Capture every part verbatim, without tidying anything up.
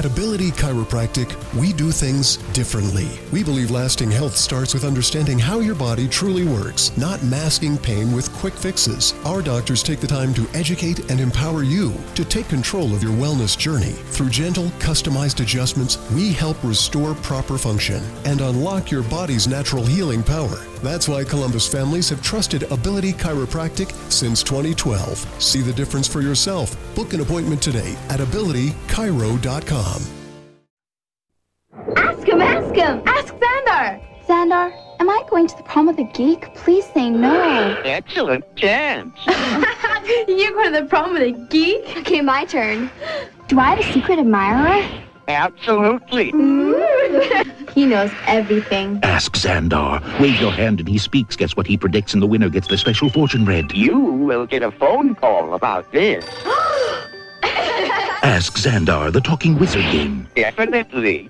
At Ability Chiropractic, we do things differently. We believe lasting health starts with understanding how your body truly works, not masking pain with quick fixes. Our doctors take the time to educate and empower you to take control of your wellness journey. Through gentle, customized adjustments, we help restore proper function and unlock your body's natural healing power. That's why Columbus families have trusted Ability Chiropractic since twenty twelve. See the difference for yourself. Book an appointment today at ability chiro dot com. Ask him, ask him! Ask Xandar! Xandar, am I going to the prom with a geek? Please say no. Excellent chance. You're going to the prom with a geek? Okay, my turn. Do I have a secret admirer? Absolutely. He knows everything. Ask Xandar. Wave your hand and he speaks. Guess what he predicts, and the winner gets the special fortune read. You will get a phone call about this. Ask Xandar, the talking wizard game. Definitely.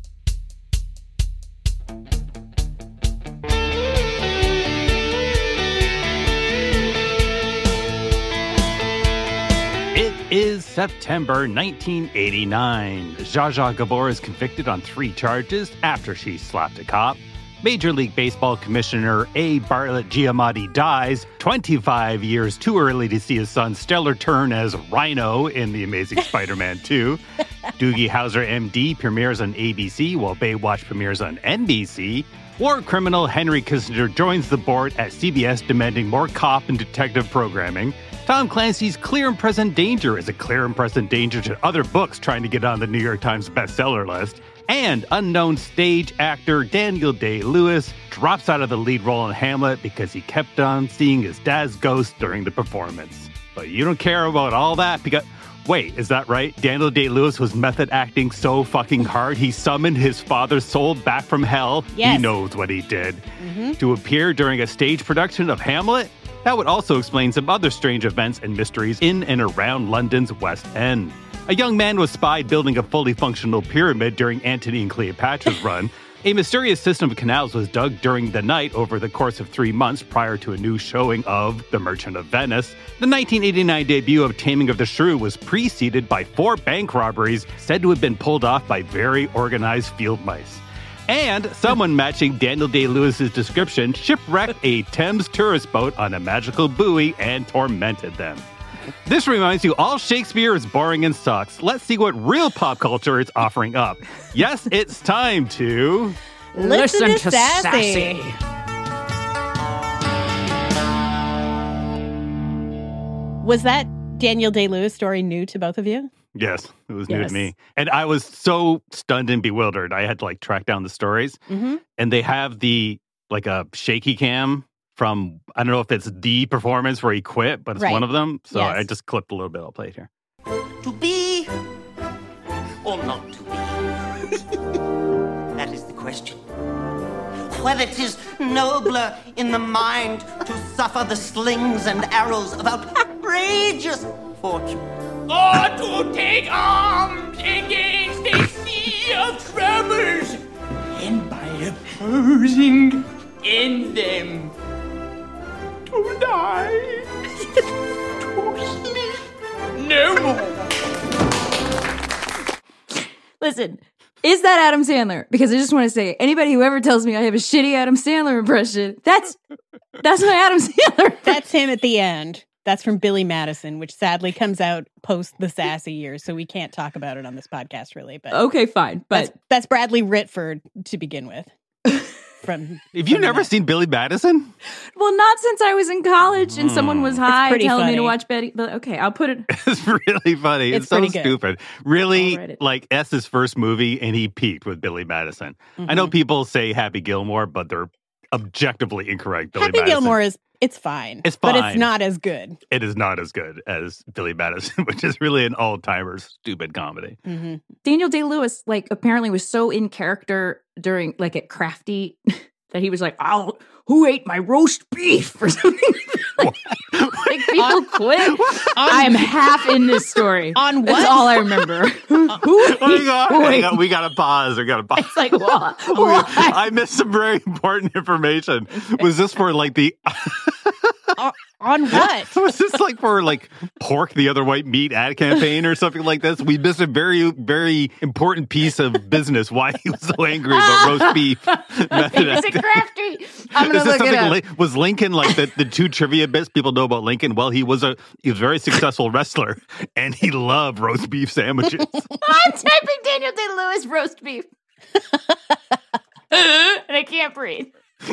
Is September nineteen eighty-nine. Zsa Zsa Gabor is convicted on three charges after she slapped a cop. Major League Baseball Commissioner A. Bartlett Giamatti dies twenty-five years too early to see his son's stellar turn as Rhino in The Amazing Spider-Man two. Doogie Howser, M D premieres on A B C while Baywatch premieres on N B C. War criminal Henry Kissinger joins the board at C B S demanding more cop and detective programming. Tom Clancy's Clear and Present Danger is a clear and present danger to other books trying to get on the New York Times bestseller list. And unknown stage actor Daniel Day-Lewis drops out of the lead role in Hamlet because he kept on seeing his dad's ghost during the performance. But you don't care about all that because... Wait, is that right? Daniel Day-Lewis was method acting so fucking hard he summoned his father's soul back from hell? Yes. He knows what he did. Mm-hmm. To appear during a stage production of Hamlet? That would also explain some other strange events and mysteries in and around London's West End. A young man was spied building a fully functional pyramid during Antony and Cleopatra's run. A mysterious system of canals was dug during the night over the course of three months prior to a new showing of The Merchant of Venice. The nineteen eighty-nine debut of Taming of the Shrew was preceded by four bank robberies said to have been pulled off by very organized field mice. And someone matching Daniel Day-Lewis's description shipwrecked a Thames tourist boat on a magical buoy and tormented them. This reminds you, all Shakespeare is boring and sucks. Let's see what real pop culture is offering up. Yes, it's time to... Listen, Listen to, to Sassy. Sassy. Was that Daniel Day-Lewis story new to both of you? Yes, it was yes. new to me. And I was so stunned and bewildered. I had to like track down the stories. Mm-hmm. And they have the, like a shaky cam from, I don't know if it's the performance where he quit, but it's right. one of them. So yes. I just clipped a little bit. I'll play it here. To be or not to be? That is the question. Whether it is nobler in the mind to suffer the slings and arrows of outrageous fortune, or to take arms against a sea of troubles, and by opposing in them, to die, to sleep no more. Listen, is that Adam Sandler? Because I just want to say, anybody who ever tells me I have a shitty Adam Sandler impression, that's that's my Adam Sandler. That's him at the end. That's from Billy Madison, which sadly comes out post the Sassy years, so we can't talk about it on this podcast, really. But okay, fine. But that's, that's Bradley Whitford to begin with. From Have you never that. seen Billy Madison? Well, not since I was in college and mm. someone was high telling funny. me to watch Betty. But okay, I'll put it. It's really funny. It's, it's so good. stupid. Really, like S's first movie, and he peaked with Billy Madison. Mm-hmm. I know people say Happy Gilmore, but they're objectively incorrect. Billy Happy Madison. Gilmore is it's fine. It's fine, but it's not as good. It is not as good as Billy Madison, which is really an all-timer stupid comedy. Mm-hmm. Daniel Day-Lewis, like, apparently was so in character during, like, at Crafty that he was like, "I'll who ate my roast beef?" or something. like, like people on, quit. On, I am half in this story. On what? That's all I remember. who? who oh God, we, got, we got to pause. We got to pause. It's like, what? I missed some very important information. Was this for like the? on, on what? Was this like for like pork the other white meat ad campaign or something like this? We missed a very, very important piece of business. Why he was so angry about roast beef. Is it crafty? I'm gonna Is this look it something up. Li- was Lincoln like the, the two trivia bits people know about Lincoln? Well, he was a he was a very successful wrestler, and he loved roast beef sandwiches. I'm typing Daniel Day-Lewis roast beef. And I can't breathe.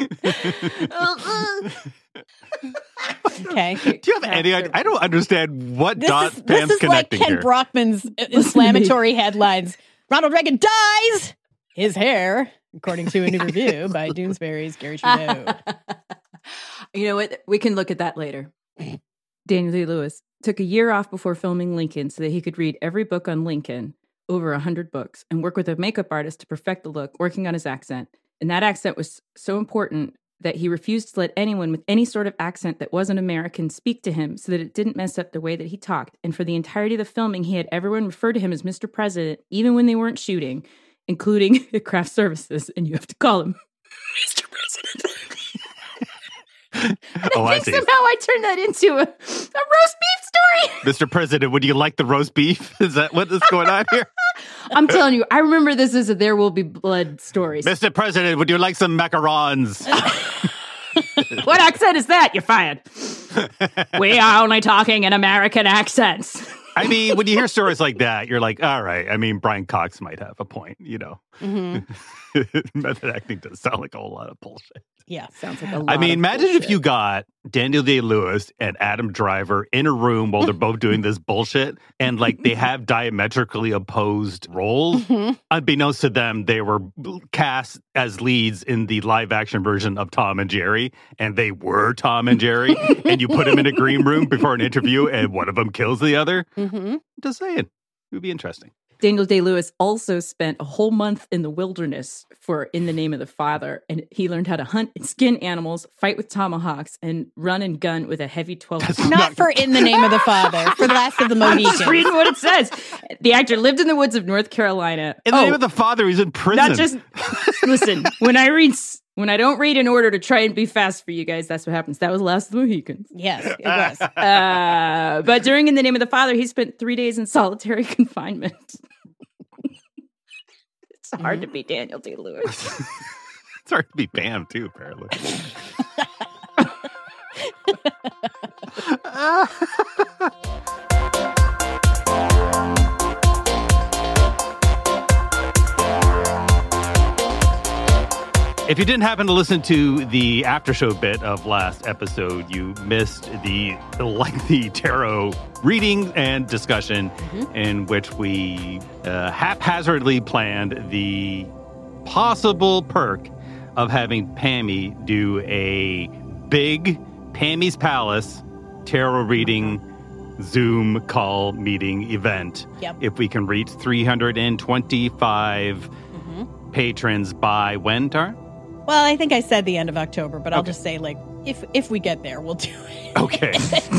Okay. Do you have any idea? I don't understand what This dot is, Pam's this is like connecting Ken here. Brockman's inflammatory headlines. Ronald Reagan dies. His hair, according to a new review by Doonesbury's Gary Trudeau. You know what? We can look at that later. Daniel Day-Lewis took a year off before filming Lincoln so that he could read every book on Lincoln, over a hundred books, and work with a makeup artist to perfect the look, working on his accent. And that accent was so important that he refused to let anyone with any sort of accent that wasn't American speak to him so that it didn't mess up the way that he talked. And for the entirety of the filming, he had everyone refer to him as Mister President, even when they weren't shooting, including at craft services. And you have to call him Mister President. Oh, I I think see. somehow I turned that into a, a roast beef story. Mister President, would you like the roast beef? Is that what is going on here? I'm telling you, I remember this as a There Will Be Blood story. Mister President, would you like some macarons? What accent is that? You're fired. We are only talking in American accents. I mean, when you hear stories like that, you're like, all right. I mean, Brian Cox might have a point, you know. Mm-hmm. Method acting does sound like a whole lot of bullshit. Yeah. Sounds like a lot I mean, of imagine bullshit. if you got Daniel Day-Lewis and Adam Driver in a room while they're both doing this bullshit, and like they have diametrically opposed roles. Mm-hmm. Unbeknownst to them, they were cast as leads in the live-action version of Tom and Jerry, and they were Tom and Jerry. And you put them in a green room before an interview, and one of them kills the other. Mm-hmm. Just saying, it would be interesting. Daniel Day-Lewis also spent a whole month in the wilderness for In the Name of the Father, and he learned how to hunt and skin animals, fight with tomahawks, and run and gun with a heavy twelve. Not for In the Name of the Father, for the Last of the Mohicans. Just reading what it says. The actor lived in the woods of North Carolina. In the Oh, name of the Father, he's in prison. Not just listen. When I read, s- when I don't read in order to try and be fast for you guys, that's what happens. That was Last of the Mohicans. Yes, it was. Uh, but during In the Name of the Father, he spent three days in solitary confinement. It's hard to be Daniel Day-Lewis. It's hard to be Pam, too, apparently. If you didn't happen to listen to the after show bit of last episode, you missed the lengthy tarot reading and discussion mm-hmm. in which we uh, haphazardly planned the possible perk of having Pammy do a big Pammy's Palace tarot reading Zoom call meeting event. Yep. If we can reach three hundred twenty-five mm-hmm. patrons by when, Tara? Well, I think I said the end of October, but I'll Okay. just say, like, if if we get there, we'll do it. Okay.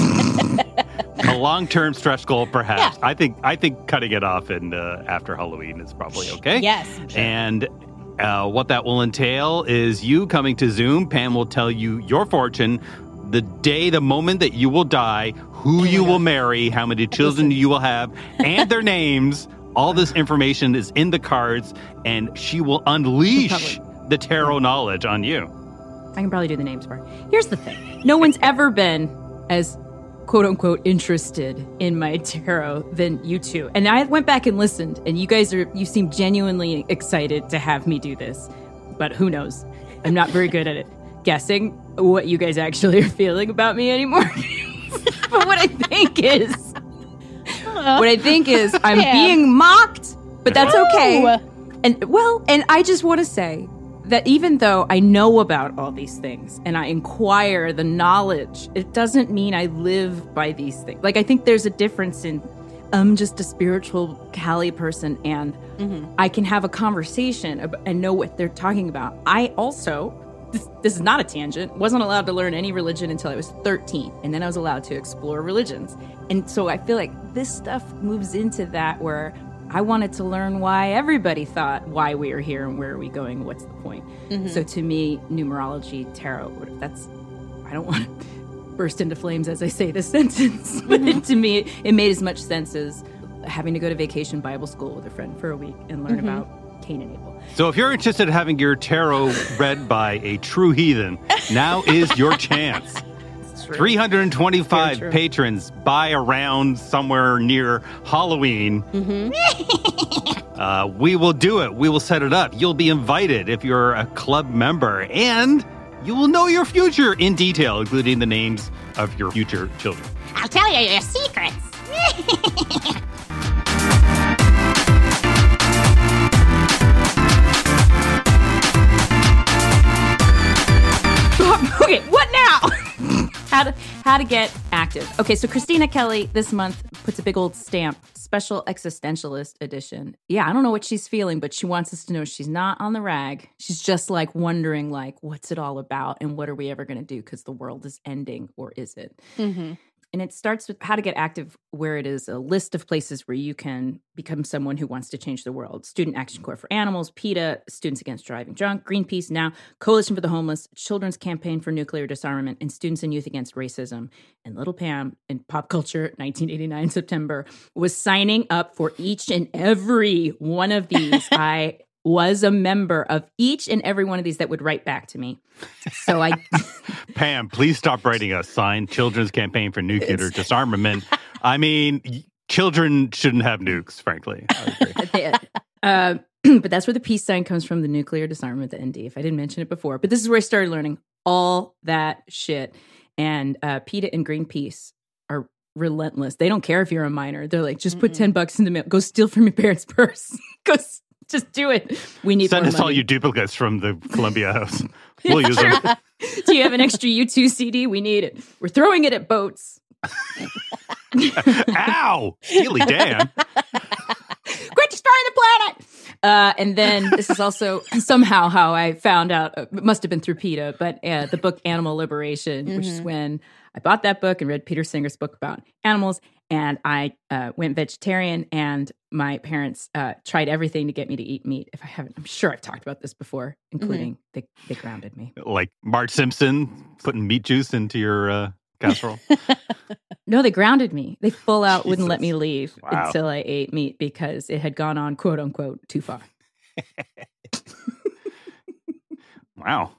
A long-term stretch goal, perhaps. Yeah. I think I think cutting it off in uh, after Halloween is probably okay. Yes. Sure. And uh, what that will entail is you coming to Zoom. Pam will tell you your fortune, the day, the moment that you will die, who you will marry, how many children you will have, and their names. All this information is in the cards, and she will unleash the tarot knowledge on you. I can probably do the names part. Here's the thing. No one's ever been as quote unquote interested in my tarot than you two. And I went back and listened, and you guys are, you seem genuinely excited to have me do this. But who knows? I'm not very good at it. Guessing what you guys actually are feeling about me anymore. But what I think is, what I think is I'm Yeah. being mocked, but that's okay. No. And well, and I just want to say that even though I know about all these things and I inquire the knowledge, it doesn't mean I live by these things. Like, I think there's a difference in I'm just a spiritual Cali person and Mm-hmm. I can have a conversation ab- and know what they're talking about. I also, this, this is not a tangent, wasn't allowed to learn any religion until I was thirteen. And then I was allowed to explore religions. And so I feel like this stuff moves into that where I wanted to learn why everybody thought why we are here and where are we going, what's the point. Mm-hmm. So to me, numerology, tarot, that's, I don't want to, burst into flames as I say this sentence. But it, to me, it made as much sense as having to go to vacation Bible school with a friend for a week and learn Mhm. about Cain and Abel. So if you're interested in having your tarot read by a true heathen, now is your chance. three hundred twenty-five Very true. patrons buy around somewhere near Halloween. Mm-hmm. Uh, we will do it. We will set it up. You'll be invited if you're a club member, and you will know your future in detail, including the names of your future children. I'll tell you your secrets. Okay, what now? how to how to get active. Okay, so Christina Kelly this month puts a big old stamp, special existentialist edition. Yeah, I don't know what she's feeling, but she wants us to know she's not on the rag. She's just like wondering, like, what's it all about and what are we ever going to do because the world is ending, or is it? Mm-hmm. And it starts with how to get active, where it is a list of places where you can become someone who wants to change the world. Student Action Corps for Animals, PETA, Students Against Driving Drunk, Greenpeace Now, Coalition for the Homeless, Children's Campaign for Nuclear Disarmament, and Students and Youth Against Racism. And Little Pam in Pop Culture nineteen eighty-nine September was signing up for each and every one of these. I was a member of each and every one of these that would write back to me. So I... Pam, please stop writing us. Signed, Children's Campaign for Nuclear Disarmament. I mean, y- children shouldn't have nukes, frankly. I agree. uh, but that's where the peace sign comes from, the nuclear disarmament, the N D, if I didn't mention it before. But this is where I started learning all that shit. And uh, PETA and Greenpeace are relentless. They don't care if you're a minor. They're like, just put ten bucks in the mail. Go steal from your parents' purse. Go s- just do it. We need Send more us all money. your duplicates from the Columbia House. We'll use them. Do you have an extra U two C D? We need it. We're throwing it at boats. Ow! Steely Dan. Quit destroying the planet! Uh, and then this is also somehow how I found out, uh, it must have been through PETA, but uh, the book Animal Liberation, which is Mhm. when I bought that book and read Peter Singer's book about animals, and I uh, went vegetarian, and my parents uh, tried everything to get me to eat meat. If I haven't, I'm sure I've talked about this before, including they, they grounded me. Like Marge Simpson putting meat juice into your uh, casserole. No, they grounded me. They full out wouldn't let Jesus. me leave Wow. until I ate meat because it had gone on, quote unquote, too far. Wow.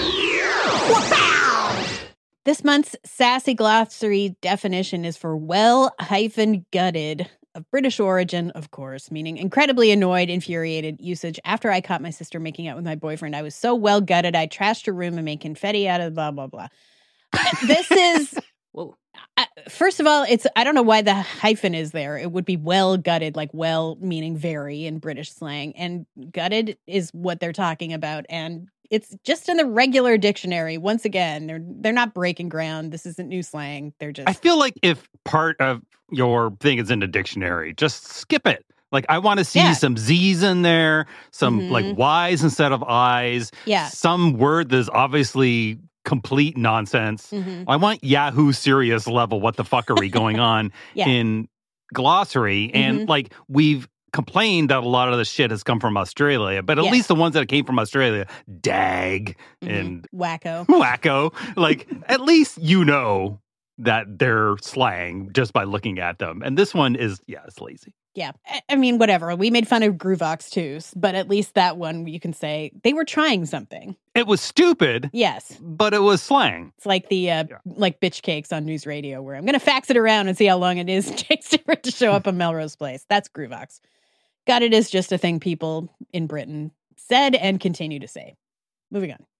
This month's Sassy Glossary definition is for well hyphen gutted, of British origin, of course, meaning incredibly annoyed, infuriated usage. After I caught my sister making out with my boyfriend, I was so well gutted, I trashed her room and made confetti out of blah, blah, blah. This is... Whoa. Uh, first of all, it's I don't know why the hyphen is there. It would be well gutted, like well meaning very in British slang, and gutted is what they're talking about, and it's just in the regular dictionary. Once again, they're they're not breaking ground. This isn't new slang. They're just I feel like if part of your thing is in the dictionary, just skip it. Like, I want to see Yeah. some Z's in there, some Mhm. like Y's instead of I's. Yeah. Some word that's obviously complete nonsense. Mhm. I want Yahoo serious level, what the fuckery going on Yeah. in glossary. And Mhm. like, we've complained that a lot of the shit has come from Australia, but at Yeah. least the ones that came from Australia, dag Mhm. and wacko. wacko, like, at least you know that they're slang just by looking at them. And this one is, yeah, it's lazy. Yeah. I- I mean, whatever. We made fun of Groovox too, s- but at least that one you can say they were trying something. It was stupid, Yes. but it was slang. It's like the uh, like bitch cakes on News Radio, where I'm going to fax it around and see how long it is it takes for it to show up on Melrose Place. That's Groovox. God, it is just a thing people in Britain said and continue to say. Moving on.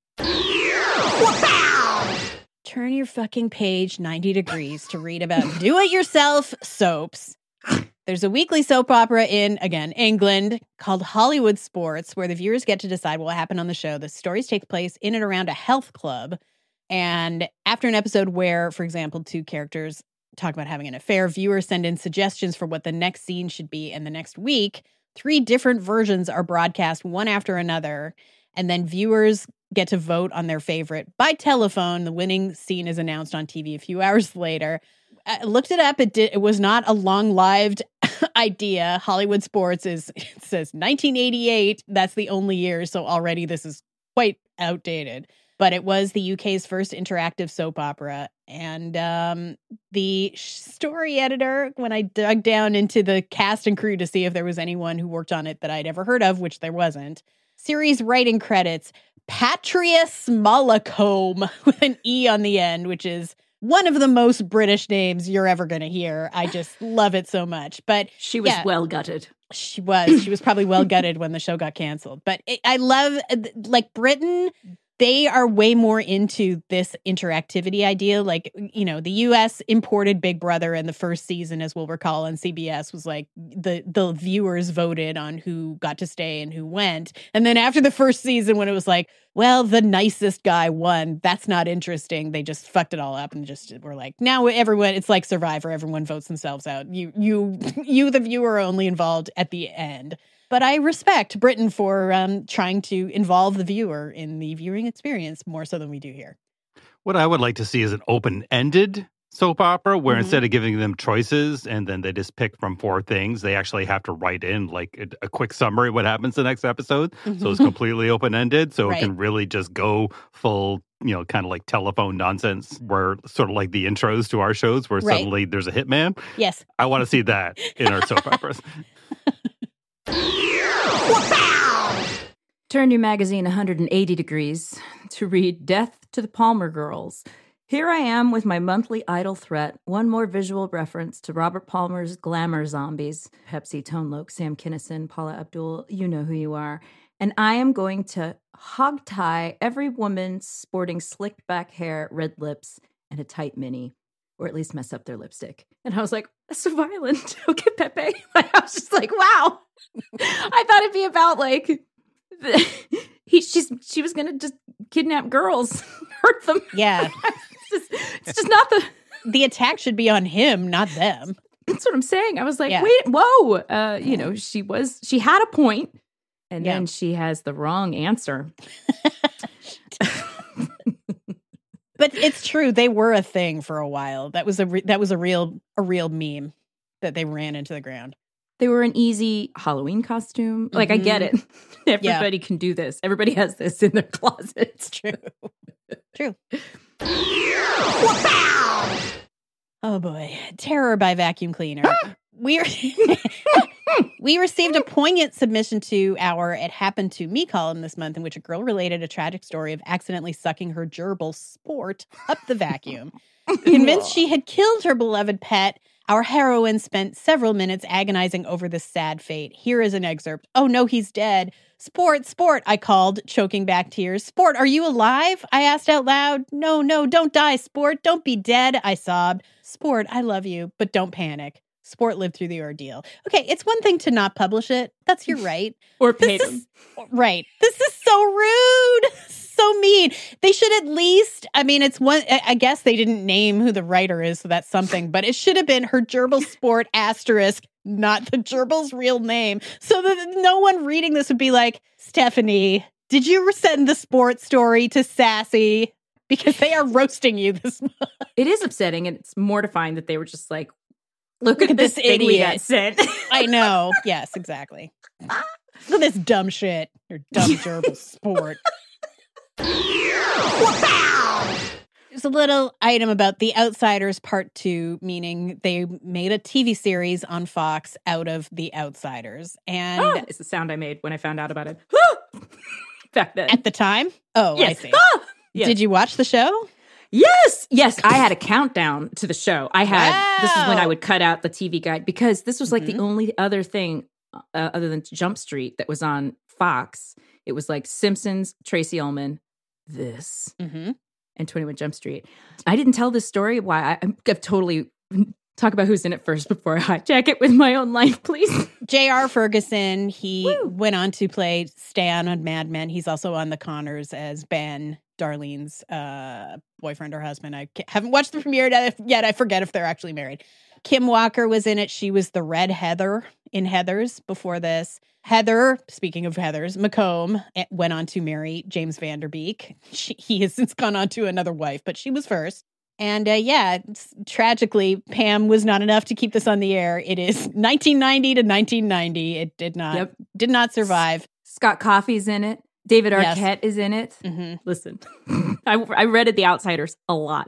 Turn your fucking page ninety degrees to read about do-it-yourself soaps. There's a weekly soap opera in, again, England called Hollywood Sports, where the viewers get to decide what will happen on the show. The stories take place in and around a health club. And after an episode where, for example, two characters talk about having an affair, viewers send in suggestions for what the next scene should be. And the next week, three different versions are broadcast one after another. And then viewers get to vote on their favorite by telephone. The winning scene is announced on T V a few hours later. I looked it up. It did. It was not a long-lived idea. Hollywood Sports is, it says nineteen eighty-eight. That's the only year. So already this is quite outdated. But it was the U K's first interactive soap opera. And um, the story editor, when I dug down into the cast and crew to see if there was anyone who worked on it that I'd ever heard of, which there wasn't, series writing credits, Patria Smallacombe with an E on the end, which is one of the most British names you're ever going to hear. I just love it so much. But she was yeah, well gutted. She was. She was probably well gutted when the show got canceled. But it, I love, like, Britain, they are way more into this interactivity idea. Like, you know, the U S imported Big Brother, and the first season, as we'll recall on C B S, was like the, the viewers voted on who got to stay and who went. And then after the first season, when it was like, well, the nicest guy won, that's not interesting, they just fucked it all up and just were like, now everyone, it's like Survivor, everyone votes themselves out. You, you, you, the viewer, are only involved at the end. But I respect Britain for um, trying to involve the viewer in the viewing experience more so than we do here. What I would like to see is an open-ended soap opera where mm-hmm. instead of giving them choices and then they just pick from four things, they actually have to write in like a, a quick summary of what happens the next episode. Mm-hmm. So it's completely open-ended. So right. it can really just go full, you know, kind of like telephone nonsense, where sort of like the intros to our shows where right. suddenly there's a hitman. Yes. I want to see that in our soap operas. Turn your magazine one hundred eighty degrees to read Death to the Palmer Girls. Here I am with my monthly idle threat, one more visual reference to Robert Palmer's glamour zombies. Pepsi, Tone Loc, Sam Kinison, Paula Abdul, you know who you are. And I am going to hog-tie every woman sporting slicked back hair, red lips, and a tight mini. Or at least mess up their lipstick. And I was like, that's so violent. Okay, Pepe. I was just like, wow. I thought it'd be about like, the, he, she's, she was going to just kidnap girls, hurt them. Yeah. it's, just, it's just not the... The attack should be on him, not them. That's what I'm saying. I was like, yeah. wait, whoa. Uh, you know, she was, she had a point, and yeah. then she has the wrong answer. But it's true. They were a thing for a while. That was a re- that was a real a real meme that they ran into the ground. They were an easy Halloween costume. Like, mm-hmm. I get it. Everybody yeah. can do this. Everybody has this in their closet. It's true. True. Oh boy. Terror by Vacuum Cleaner. We are we received a poignant submission to our It Happened to Me column this month, in which a girl related a tragic story of accidentally sucking her gerbil Sport up the vacuum. Convinced she had killed her beloved pet, our heroine spent several minutes agonizing over this sad fate. Here is an excerpt. Oh no, he's dead. Sport, Sport, I called, choking back tears. Sport, are you alive? I asked out loud. No, no, don't die, Sport. Don't be dead, I sobbed. Sport, I love you, but don't panic. Sport lived through the ordeal. Okay, it's one thing to not publish it. That's your right. Or pay this them. Is, right. This is so rude. So mean. They should at least, I mean, it's one, I guess they didn't name who the writer is, so that's something, but it should have been her gerbil Sport asterisk, not the gerbil's real name. So that no one reading this would be like, Stephanie, did you send the Sport story to Sassy? Because they are roasting you this month. It is upsetting, and it's mortifying that they were just like, Look, Look at, at this, this thing we got sent. I know. Yes, exactly. Look at this dumb shit. Your dumb gerbil Sport. There's a little item about The Outsiders Part two, meaning they made a T V series on Fox out of The Outsiders. And ah, it's the sound I made when I found out about it. Back then. At the time? Oh, yes. I see. Ah! Yes. Did you watch the show? Yes. Yes. I had a countdown to the show. I had, wow. This is when I would cut out the T V guide, because this was like mm-hmm. the only other thing uh, other than Jump Street that was on Fox. It was like Simpsons, Tracy Ullman, this, mm-hmm. and twenty-one Jump Street. I didn't tell this story. Why? I, I'm I've totally talk about who's in it first before I hijack it with my own life, please. J R. Ferguson, he Woo. went on to play Stan on Mad Men. He's also on The Conners as Ben, Darlene's uh, boyfriend or husband. I haven't watched the premiere yet. I forget if they're actually married. Kim Walker was in it. She was the Red Heather in Heathers before this. Heather, speaking of Heathers, McComb went on to marry James Van Der Beek. She, he has since gone on to another wife, but she was first. And uh, yeah, tragically, Pam was not enough to keep this on the air. It is nineteen ninety to nineteen ninety. It did not yep. did not survive. Scott Coffey's in it. David Arquette yes. is in it. Mm-hmm. Listen, I, I read The Outsiders a lot.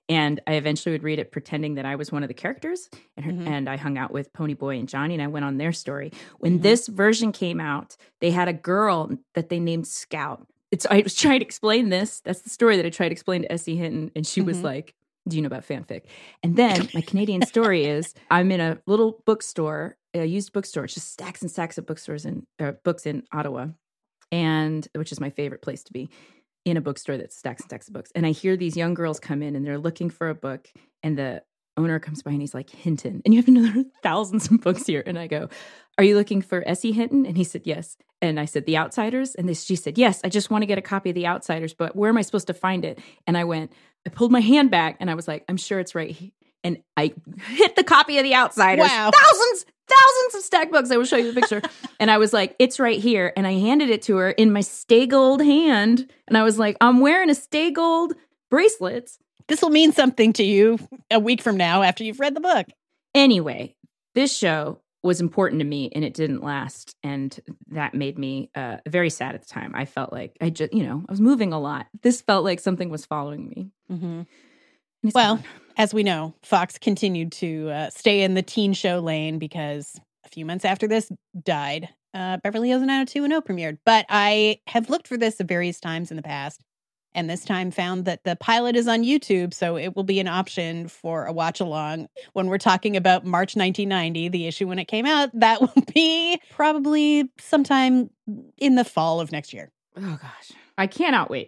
And I eventually would read it pretending that I was one of the characters. And, her, mm-hmm. and I hung out with Ponyboy and Johnny, and I went on their story. When mm-hmm. this version came out, they had a girl that they named Scout. It's I was trying to explain this. That's the story that I tried to explain to Essie Hinton. And she mm-hmm. was like, do you know about fanfic? And then my Canadian story is I'm in a little bookstore, a used bookstore. It's just stacks and stacks of bookstores and uh, books in Ottawa, and which is my favorite place to be, in a bookstore that's stacks and stacks of books. And I hear these young girls come in and they're looking for a book, and the owner comes by and he's like, Hinton, and you have another thousands of books here. And I go, are you looking for Essie Hinton? And he said, yes. And I said, The Outsiders? And they, she said, yes, I just want to get a copy of The Outsiders, but where am I supposed to find it? And I went, I pulled my hand back and I was like, I'm sure it's right here. And I hit the copy of The Outsiders. Wow. Thousands, thousands of stack books. I will show you the picture. And I was like, it's right here. And I handed it to her in my Stay Gold hand. And I was like, I'm wearing a Stay Gold bracelet. This will mean something to you a week from now after you've read the book. Anyway, this show was important to me, and it didn't last. And that made me uh, very sad at the time. I felt like I just, you know, I was moving a lot. This felt like something was following me. Mm-hmm. Well, gone. As we know, Fox continued to uh, stay in the teen show lane because a few months after this died, uh, Beverly Hills nine oh two one oh premiered. But I have looked for this at various times in the past, and this time found that the pilot is on YouTube, so it will be an option for a watch-along when we're talking about March nineteen ninety, the issue when it came out. That will be probably sometime in the fall of next year. Oh, gosh. I cannot wait.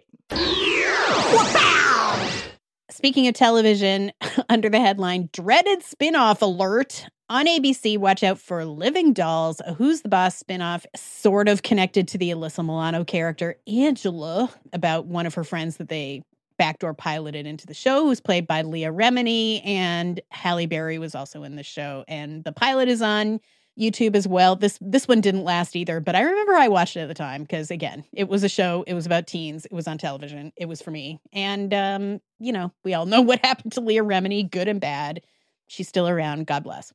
Speaking of television, under the headline, Dreaded Spinoff Alert. On A B C, watch out for Living Dolls, a Who's the Boss spinoff, sort of connected to the Alyssa Milano character, Angela, about one of her friends that they backdoor piloted into the show, who's played by Leah Remini, and Halle Berry was also in the show. And the pilot is on YouTube as well. This this one didn't last either, but I remember I watched it at the time because, again, it was a show. It was about teens. It was on television. It was for me. And, um, you know, we all know what happened to Leah Remini, good and bad. She's still around. God bless.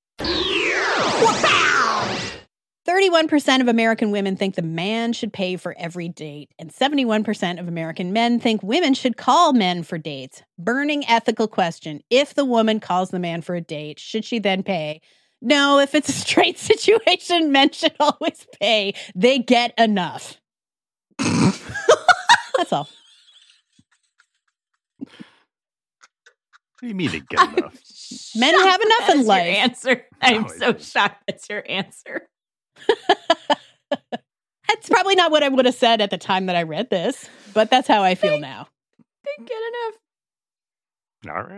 thirty-one percent of American women think the man should pay for every date, and seventy-one percent of American men think women should call men for dates. Burning ethical question. If the woman calls the man for a date, should she then pay? No, if it's a straight situation, men should always pay. They get enough. That's all. What do you mean to get enough? Men have enough in life. Your answer. I'm no, so shocked that's your answer. That's probably not what I would have said at the time that I read this, but that's how I feel they, now. They get enough.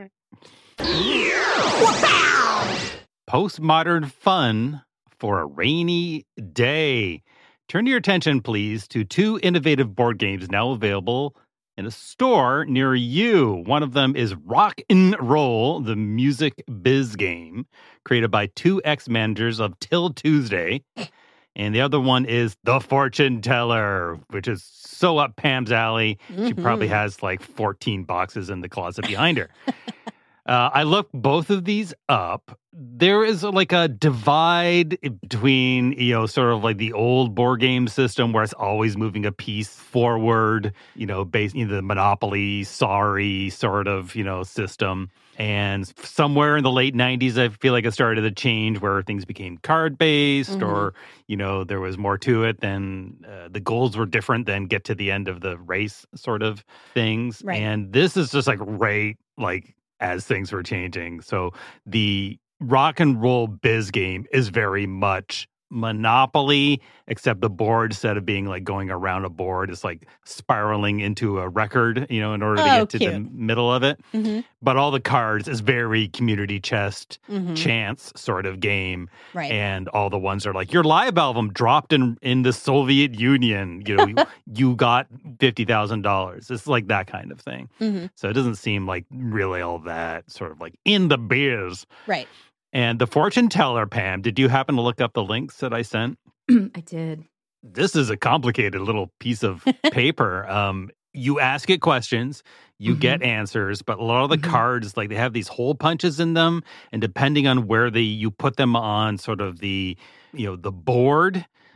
All right. Postmodern fun for a rainy day. Turn your attention, please, to two innovative board games now available in a store near you. One of them is Rock and Roll, the music biz game, created by two ex-managers of Till Tuesday. And the other one is The Fortune Teller, which is so up Pam's alley. Mm-hmm. She probably has like fourteen boxes in the closet behind her. Uh, I looked both of these up. There is like a divide between, you know, sort of like the old board game system where it's always moving a piece forward, you know, based you know, the Monopoly, sorry sort of, you know, system. And somewhere in the late nineties, I feel like it started to change where things became card-based mm-hmm. or, you know, there was more to it than uh, the goals were different than get to the end of the race sort of things. Right. And this is just like right, like, as things were changing. So the Rock and Roll biz game is very much Monopoly, except the board, instead of being like going around a board, it's like spiraling into a record, you know, in order to oh, get to cute. the middle of it. Mm-hmm. But all the cards is very community chest mm-hmm. chance sort of game. Right. And all the ones are like, your live album dropped in, in the Soviet Union. You know, you got fifty thousand dollars. It's like that kind of thing. Mm-hmm. So it doesn't seem like really all that sort of like in the biz. Right. And The Fortune Teller, Pam, did you happen to look up the links that I sent? I did. This is a complicated little piece of paper. Um, you ask it questions, you mm-hmm. get answers, but a lot of the mm-hmm. cards, like they have these hole punches in them, and depending on where they you put them on sort of the, you know, the board,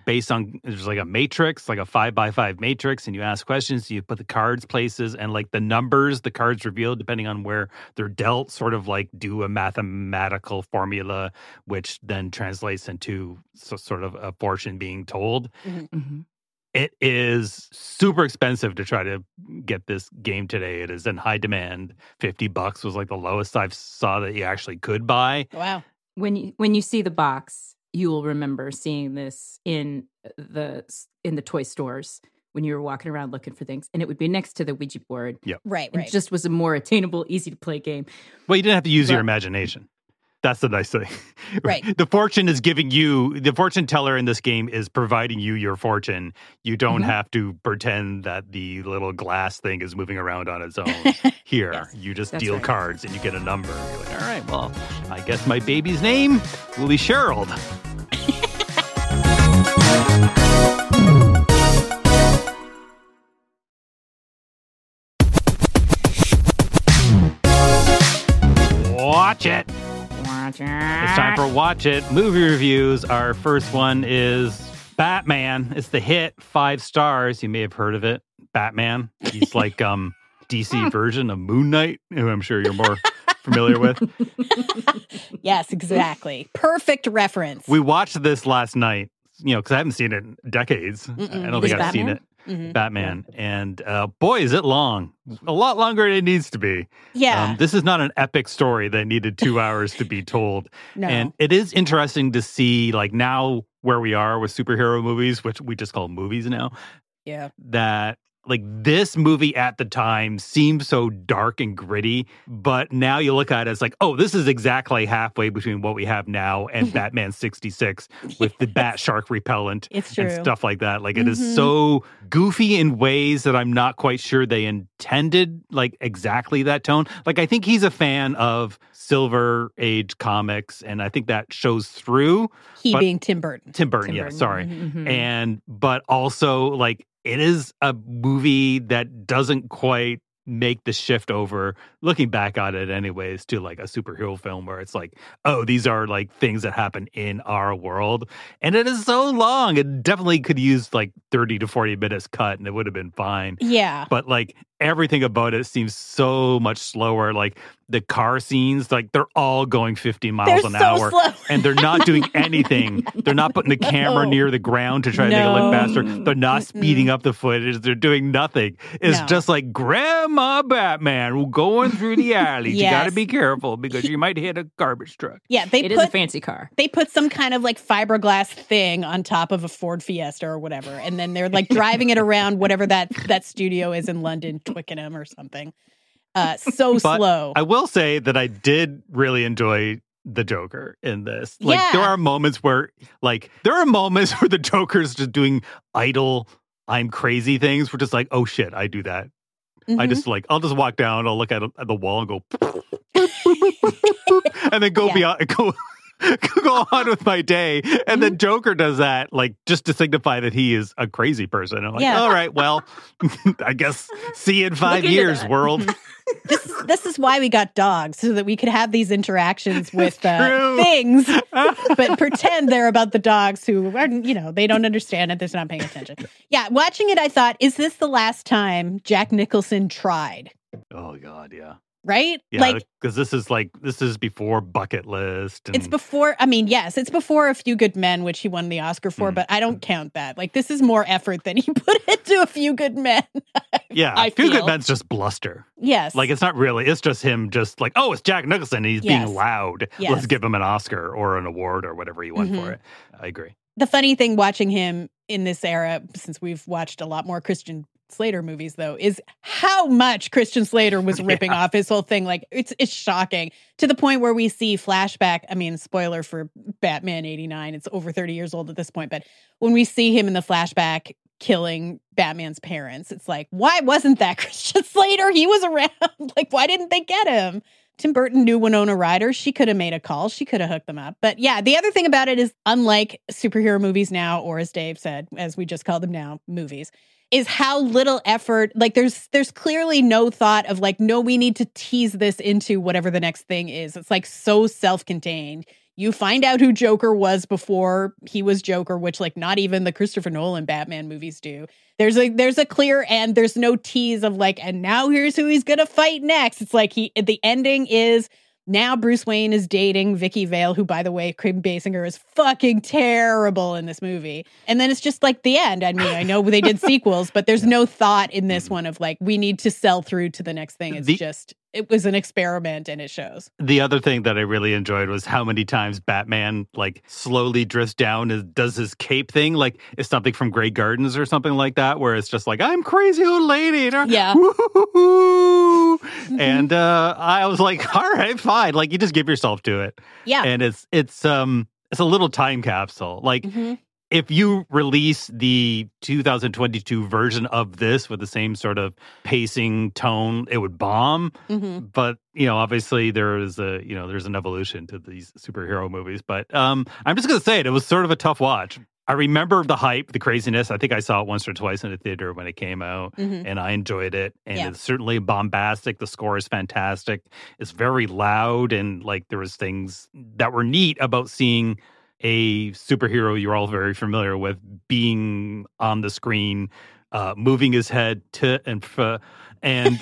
based on, there's like a matrix, like a five by five matrix, and you ask questions, you put the cards places, and like the numbers the cards reveal, depending on where they're dealt, sort of like do a mathematical formula, which then translates into so, sort of a fortune being told. Mm-hmm. Mm-hmm. It is super expensive to try to get this game today. It is in high demand. fifty bucks was like the lowest I saw that you actually could buy. Wow. When you when you see the box, you will remember seeing this in the in the toy stores when you were walking around looking for things, and it would be next to the Ouija board. Yep. Right, right. It just was a more attainable, easy to play game. Well, you didn't have to use But- your imagination. That's the nice thing. Right. The fortune is giving you, the fortune teller in this game is providing you your fortune. You don't Mhm. have to pretend that the little glass thing is moving around on its own. Here, Yes, you just that's deal right. cards and you get a number. You're like, all right, well, I guess my baby's name will be Cheryl. Watch it. Watch it. It's time for Watch It. Movie reviews. Our first one is Batman. It's the hit, five stars. You may have heard of it. Batman. He's like um D C version of Moon Knight, who I'm sure you're more familiar with. Yes, exactly. Perfect reference. We watched this last night, you know, because I haven't seen it in decades. Mm-mm. I don't Is think I've seen Batman? it. Mhm. Batman. And uh, boy, is it long. A lot longer than it needs to be. Yeah. Um, this is not an epic story that needed two hours to be told. No. And it is interesting to see, like, now where we are with superhero movies, which we just call movies now, Yeah. that like this movie at the time seemed so dark and gritty, but now you look at it, it's like, oh, this is exactly halfway between what we have now and Batman sixty-six with the bat shark repellent It's and true. stuff like that. Like it is Mhm. so goofy in ways that I'm not quite sure they intended like exactly that tone. Like I think he's a fan of Silver Age comics, and I think that shows through. He but- being Tim Burton. Tim Burton, Tim yeah, Burton, sorry. mhm. And but also like it is a movie that doesn't quite make the shift over, looking back on it anyways, to like a superhero film where it's like, oh, these are like things that happen in our world. And it is so long. It definitely could use like thirty to forty minutes cut and it would have been fine. Yeah. But like everything about it seems so much slower. Like the car scenes, like they're all going fifty miles They're an so hour slow. and they're not doing anything. They're not putting the camera No. near the ground to try to make it No. look faster. They're not speeding up the footage. They're doing nothing. It's No. just like Grandma Batman going through the alleys. You got to Yes. be careful because you might hit a garbage truck. Yeah, they It put is a fancy car. they put some kind of like fiberglass thing on top of a Ford Fiesta or whatever, and then they're like driving it around whatever that that studio is in London, Twickenham or something. Uh, so But slow. I will say that I did really enjoy the Joker in this. Like Yeah. there are moments where like there are moments where the Joker's just doing idle I'm crazy things. We're just like, oh shit, I do that. I Mhm. just like I'll just walk down, I'll look at, at the wall and go boop, boop, boop, boop, boop, boop, and then go Yeah. beyond go go on with my day. And Mm-hmm. then Joker does that like just to signify that he is a crazy person. I'm like, Yeah. all right, well, I guess see you in five into years, that. world. this this is why we got dogs, so that we could have these interactions with uh, true. things, but pretend they're about the dogs who are, you know, they don't understand it. They're not paying attention. Yeah, watching it, I thought, is this the last time Jack Nicholson tried? Oh God, yeah. Right? Yeah, Like, because this is like this is before Bucket List. And, it's before, I mean, yes, it's before A Few Good Men, which he won the Oscar for, Mm. but I don't count that. Like, this is more effort than he put into A Few Good Men. yeah, I Few Good feel. Men's just bluster. Yes. Like it's not really. It's just him. Just like, oh, it's Jack Nicholson. And he's Yes. being loud. Yes. Let's give him an Oscar or an award or whatever he won Mhm. for it. I agree. The funny thing watching him in this era, since we've watched a lot more Christian Slater movies, though, is how much Christian Slater was ripping Yeah. off his whole thing. Like, it's it's shocking to the point where we see flashback. I mean, spoiler for Batman eighty-nine, it's over thirty years old at this point, but when we see him in the flashback killing Batman's parents, it's like, why wasn't that Christian Slater? He was around. Like, why didn't they get him? Tim Burton knew Winona Ryder. She could have made a call. She could have hooked them up. But yeah, the other thing about it is, unlike superhero movies now, or as Dave said, as we just call them now, movies, is how little effort, like there's there's clearly no thought of like, no, we need to tease this into whatever the next thing is. It's like so self-contained. You find out who Joker was before he was Joker, which like not even the Christopher Nolan Batman movies do. There's a there's a clear end. There's no tease of like, and now here's who he's gonna fight next. It's like he the ending is now Bruce Wayne is dating Vicky Vale, who, by the way, Kim Basinger is fucking terrible in this movie. And then it's just like the end. I mean, I know they did sequels, but there's no thought in this one of like, we need to sell through to the next thing. It's The- just, it was an experiment and it shows. The other thing that I really enjoyed was how many times Batman like slowly drifts down and does his cape thing. Like it's something from Grey Gardens or something like that, where it's just like, I'm crazy old lady. Yeah. Mm-hmm. And uh, I was like, all right, fine. Like you just give yourself to it. Yeah. And it's, it's, um, it's a little time capsule. Like, Mm-hmm. if you release the two thousand twenty-two version of this with the same sort of pacing tone, it would bomb. Mm-hmm. But, you know, obviously there is a, you know, there's an evolution to these superhero movies. But um, I'm just going to say it, it was sort of a tough watch. I remember the hype, the craziness. I think I saw it once or twice in the theater when it came out, Mhm. and I enjoyed it. And Yeah. it's certainly bombastic. The score is fantastic. It's very loud, and like there was things that were neat about seeing a superhero you're all very familiar with being on the screen, uh, moving his head to and fro, and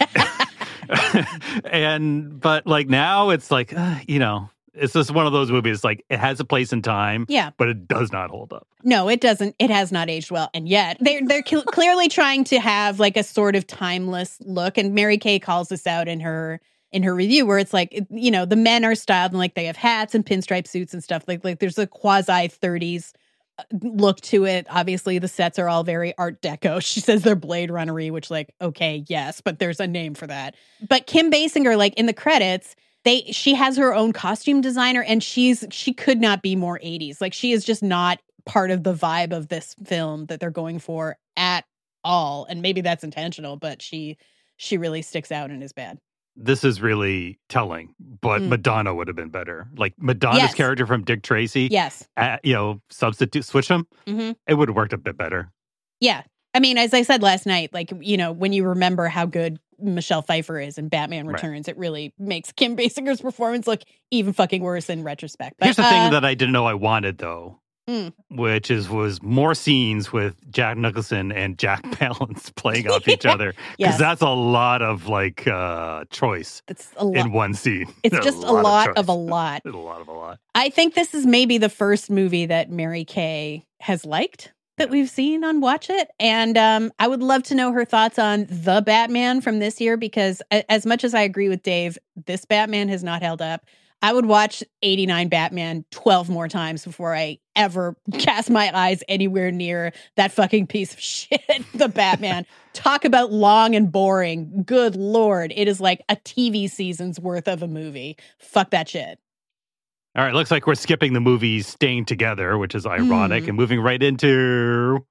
and but like now it's like uh, you know. It's just one of those movies, like, it has a place in time, Yeah. but it does not hold up. No, it doesn't. It has not aged well. And yet they're, they're cl- clearly trying to have like a sort of timeless look. And Mary Kay calls this out in her in her review, where it's like, you know, the men are styled and like they have hats and pinstripe suits and stuff. Like, like there's a quasi thirties look to it. Obviously, the sets are all very Art Deco. She says they're Blade Runner-y, which like, okay, yes, but there's a name for that. But Kim Basinger, like in the credits, They she has her own costume designer, and she's she could not be more eighties. Like she is just not part of the vibe of this film that they're going for at all. And maybe that's intentional, but she she really sticks out and is bad. This is really telling, but Mm. Madonna would have been better. Like Madonna's Yes. character from Dick Tracy, Yes. uh, you know, substitute switch them, Mm-hmm. it would have worked a bit better. Yeah. I mean, as I said last night, like, you know, when you remember how good Michelle Pfeiffer is in Batman Right. Returns, it really makes Kim Basinger's performance look even fucking worse in retrospect. But, Here's the uh, thing that I didn't know I wanted, though, mm. which is was more scenes with Jack Nicholson and Jack Palance playing off each other, because Yes. that's a lot of like uh, choice It's a lot. in one scene. It's There's just a lot choice. of a lot. There's a lot of a lot. I think this is maybe the first movie that Mary Kay has liked that we've seen on Watch It. And um, I would love to know her thoughts on the Batman from this year, because a- as much as I agree with Dave, this Batman has not held up. I would watch eighty-nine Batman twelve more times before I ever cast my eyes anywhere near that fucking piece of shit, the Batman. Talk about long and boring. Good Lord. It is like a T V season's worth of a movie. Fuck that shit. All right, looks like we're skipping the movies Staying Together, which is ironic, Mm. and moving right into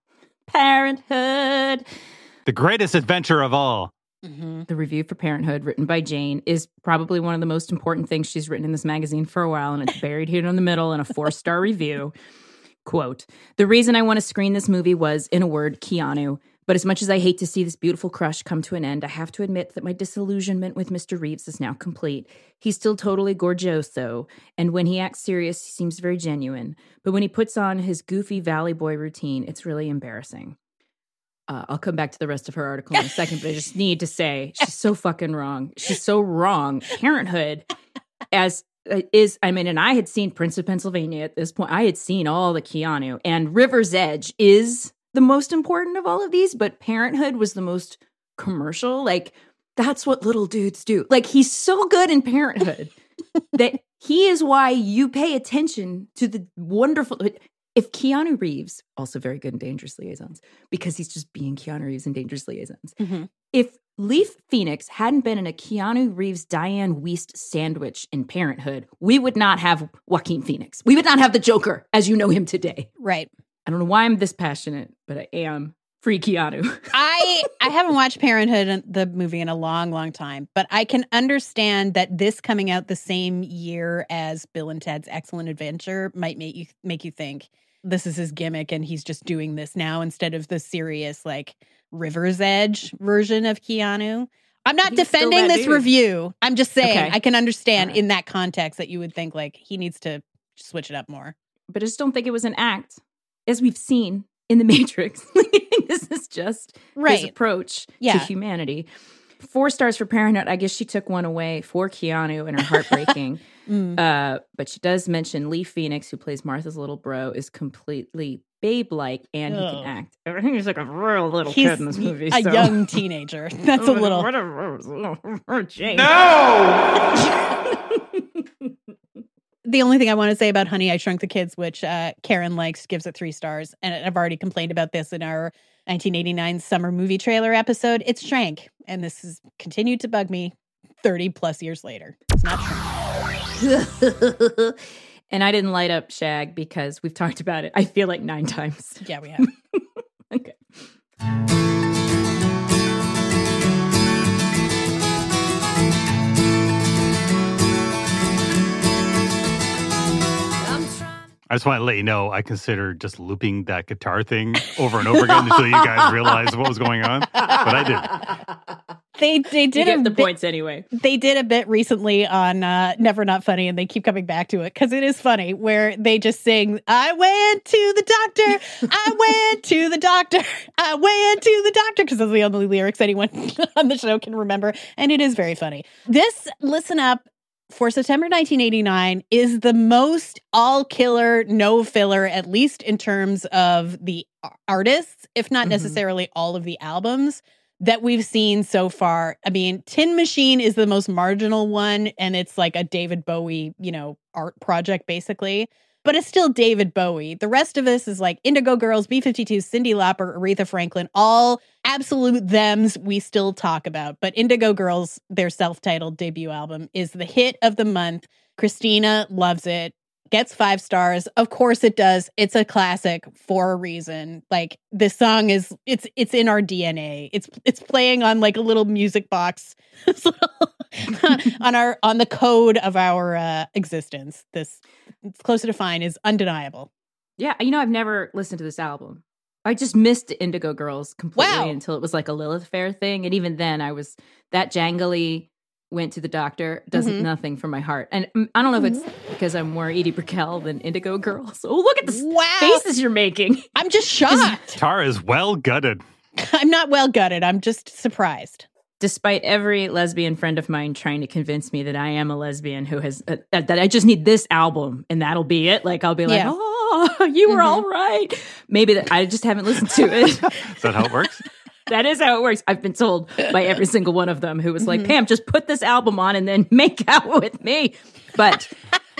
Parenthood. The Greatest Adventure of All. Mm-hmm. The review for Parenthood, written by Jane, is probably one of the most important things she's written in this magazine for a while, and it's buried here in the middle in a four-star review. Quote, "The reason I want to screen this movie was, in a word, Keanu. But as much as I hate to see this beautiful crush come to an end, I have to admit that my disillusionment with Mister Reeves is now complete. He's still totally gorgeoso, and when he acts serious, he seems very genuine. But when he puts on his goofy Valley Boy routine, it's really embarrassing." Uh, I'll come back to the rest of her article in a second, but I just need to say she's so fucking wrong. She's so wrong. Parenthood, as uh, is, I mean, and I had seen Prince of Pennsylvania at this point. I had seen all the Keanu, and River's Edge is the most important of all of these, but Parenthood was the most commercial. Like, that's what little dudes do. Like, he's so good in Parenthood that he is why you pay attention to the wonderful. If Keanu Reeves, also very good in Dangerous Liaisons, because he's just being Keanu Reeves in Dangerous Liaisons. Mm-hmm. If Leaf Phoenix hadn't been in a Keanu Reeves Diane Wiest sandwich in Parenthood, we would not have Joaquin Phoenix. We would not have the Joker as you know him today. Right. I don't know why I'm this passionate, but I am. Free Keanu. I I haven't watched Parenthood, the movie, in a long, long time, but I can understand that this coming out the same year as Bill and Ted's Excellent Adventure might make you make you think this is his gimmick and he's just doing this now instead of the serious, like, River's Edge version of Keanu. I'm not He's still defending that this dude. review. I'm just saying Okay. I can understand All right. in that context that you would think, like, he needs to switch it up more. But I just don't think it was an act, as we've seen in The Matrix. This is just right. his approach yeah. to humanity. Four stars for Parenthood. I guess she took one away for Keanu and her heartbreaking. mm. uh, but she does mention Lee Phoenix, who plays Martha's little bro, is completely babe-like and Ugh. he can act. I think he's like a real little he's kid in this movie. A so. young teenager. That's a little. No! The only thing I want to say about Honey, I Shrunk the Kids, which uh, Karen likes, gives it three stars. And I've already complained about this in our nineteen eighty-nine summer movie trailer episode. It's shrank. And this has continued to bug me thirty plus years later. It's not shrank. And I didn't light up Shag because we've talked about it, I feel like nine times. Yeah, we have. Okay. I just want to let you know, I consider just looping that guitar thing over and over again until you guys realize what was going on. But I did. They they did you get a the bit, points anyway. They did a bit recently on uh, Never Not Funny, and they keep coming back to it because it is funny, where they just sing, I went to the doctor, I went to the doctor, I went to the doctor, because those are the only lyrics anyone on the show can remember, and it is very funny. This, listen up, for September nineteen eighty-nine is the most all-killer, no-filler, at least in terms of the artists, if not mm-hmm. necessarily all of the albums that we've seen so far. I mean, Tin Machine is the most marginal one, and it's like a David Bowie, you know, art project, basically. But it's still David Bowie. The rest of this is like Indigo Girls, B fifty-two, Cyndi Lauper, Aretha Franklin, all absolute thems we still talk about. But Indigo Girls, their self-titled debut album, is the hit of the month. Christina loves it, gets five stars. Of course it does. It's a classic for a reason. Like, this song is, it's it's in our D N A. It's it's playing on like a little music box on our on the code of our uh, existence. This It's Closer to Fine is undeniable. Yeah, you know, I've never listened to this album. I just missed Indigo Girls completely wow. until it was like a Lilith Fair thing. And even then I was that jangly went to the doctor, does mm-hmm. nothing for my heart. And I don't know if it's because I'm more Edie Brickell than Indigo Girls. Oh, look at the wow. faces you're making. I'm just shocked. Tara is well gutted. I'm not well gutted. I'm just surprised. Despite every lesbian friend of mine trying to convince me that I am a lesbian who has, uh, that I just need this album and that'll be it. Like, I'll be like, yeah. oh, you were mm-hmm. all right. Maybe that I just haven't listened to it. Is that how it works? That is how it works. I've been told by every single one of them who was like, mm-hmm. Pam, just put this album on and then make out with me. But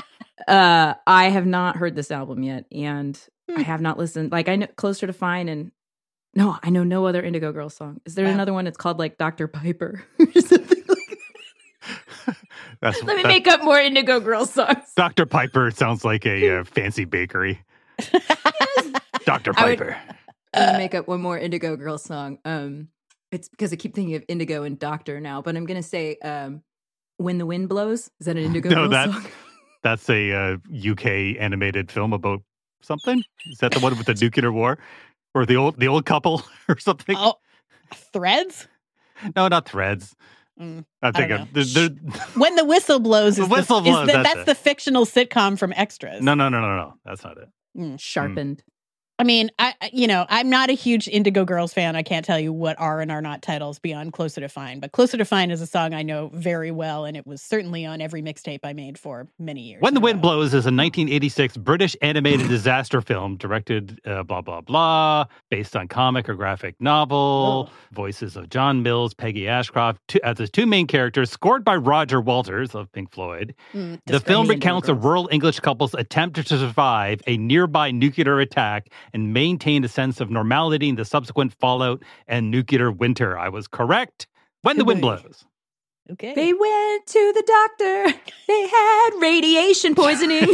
uh, I have not heard this album yet. And mm. I have not listened. Like, I know Closer to Fine and no, I know no other Indigo Girls song. Is there wow. another one that's called like Doctor Piper or something like that? That's, Let me make up more Indigo Girls songs. Doctor Piper sounds like a uh, fancy bakery. Yes. Doctor Piper. I'm going to make up one more Indigo Girls song. Um, it's because I keep thinking of Indigo and Doctor now, but I'm going to say um, When the Wind Blows. Is that an Indigo no, Girls that, song? That's a uh, U K animated film about something. Is that the one with the nuclear war? Or the old the old couple or something? Oh, Threads? No, not Threads. Mm, I think I of, they're, they're, When the Whistle Blows is, the whistle the, blows, is the, that's, that's the fictional sitcom from Extras. No, no, no, no, no. That's not it. Mm. Sharpened. I mean, I you know, I'm not a huge Indigo Girls fan. I can't tell you what are and are not titles beyond Closer to Fine. But Closer to Fine is a song I know very well, and it was certainly on every mixtape I made for many years. When the Wind Blows is a nineteen eighty-six British animated disaster film directed, uh, blah, blah, blah, based on comic or graphic novel, oh. voices of John Mills, Peggy Ashcroft, two, as his two main characters, scored by Roger Walters of Pink Floyd. Mm, the film recounts a rural English couple's attempt to survive a nearby nuclear attack and maintain a sense of normality in the subsequent fallout and nuclear winter. I was correct. When the Wind Blows. Okay. They went to the doctor. They had radiation poisoning.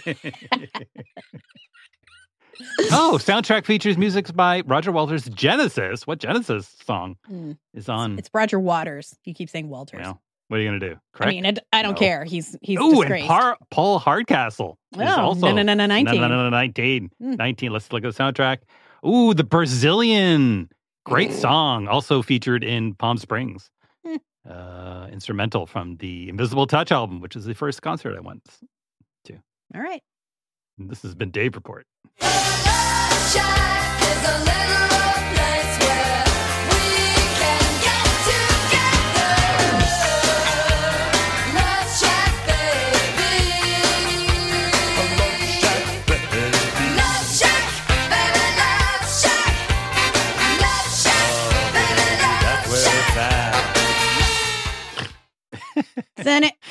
Oh, soundtrack features music by Roger Walters' Genesis. What Genesis song mm. is on? It's, it's Roger Waters. You keep saying Walters. Well, what are you going to do? Correct? I mean, I, I don't no. care. He's he's Ooh, disgraced. and Par- Paul Hardcastle. Oh, also, no, no, no, no, nineteen. No, no, no, nineteen. Mm. nineteen. Let's look at the soundtrack. Ooh, The Brazilian. Great song. Also featured in Palm Springs. Mm. Uh, instrumental from the Invisible Touch album, which is the first concert I went to. All right. This has been Dave Report. Then it.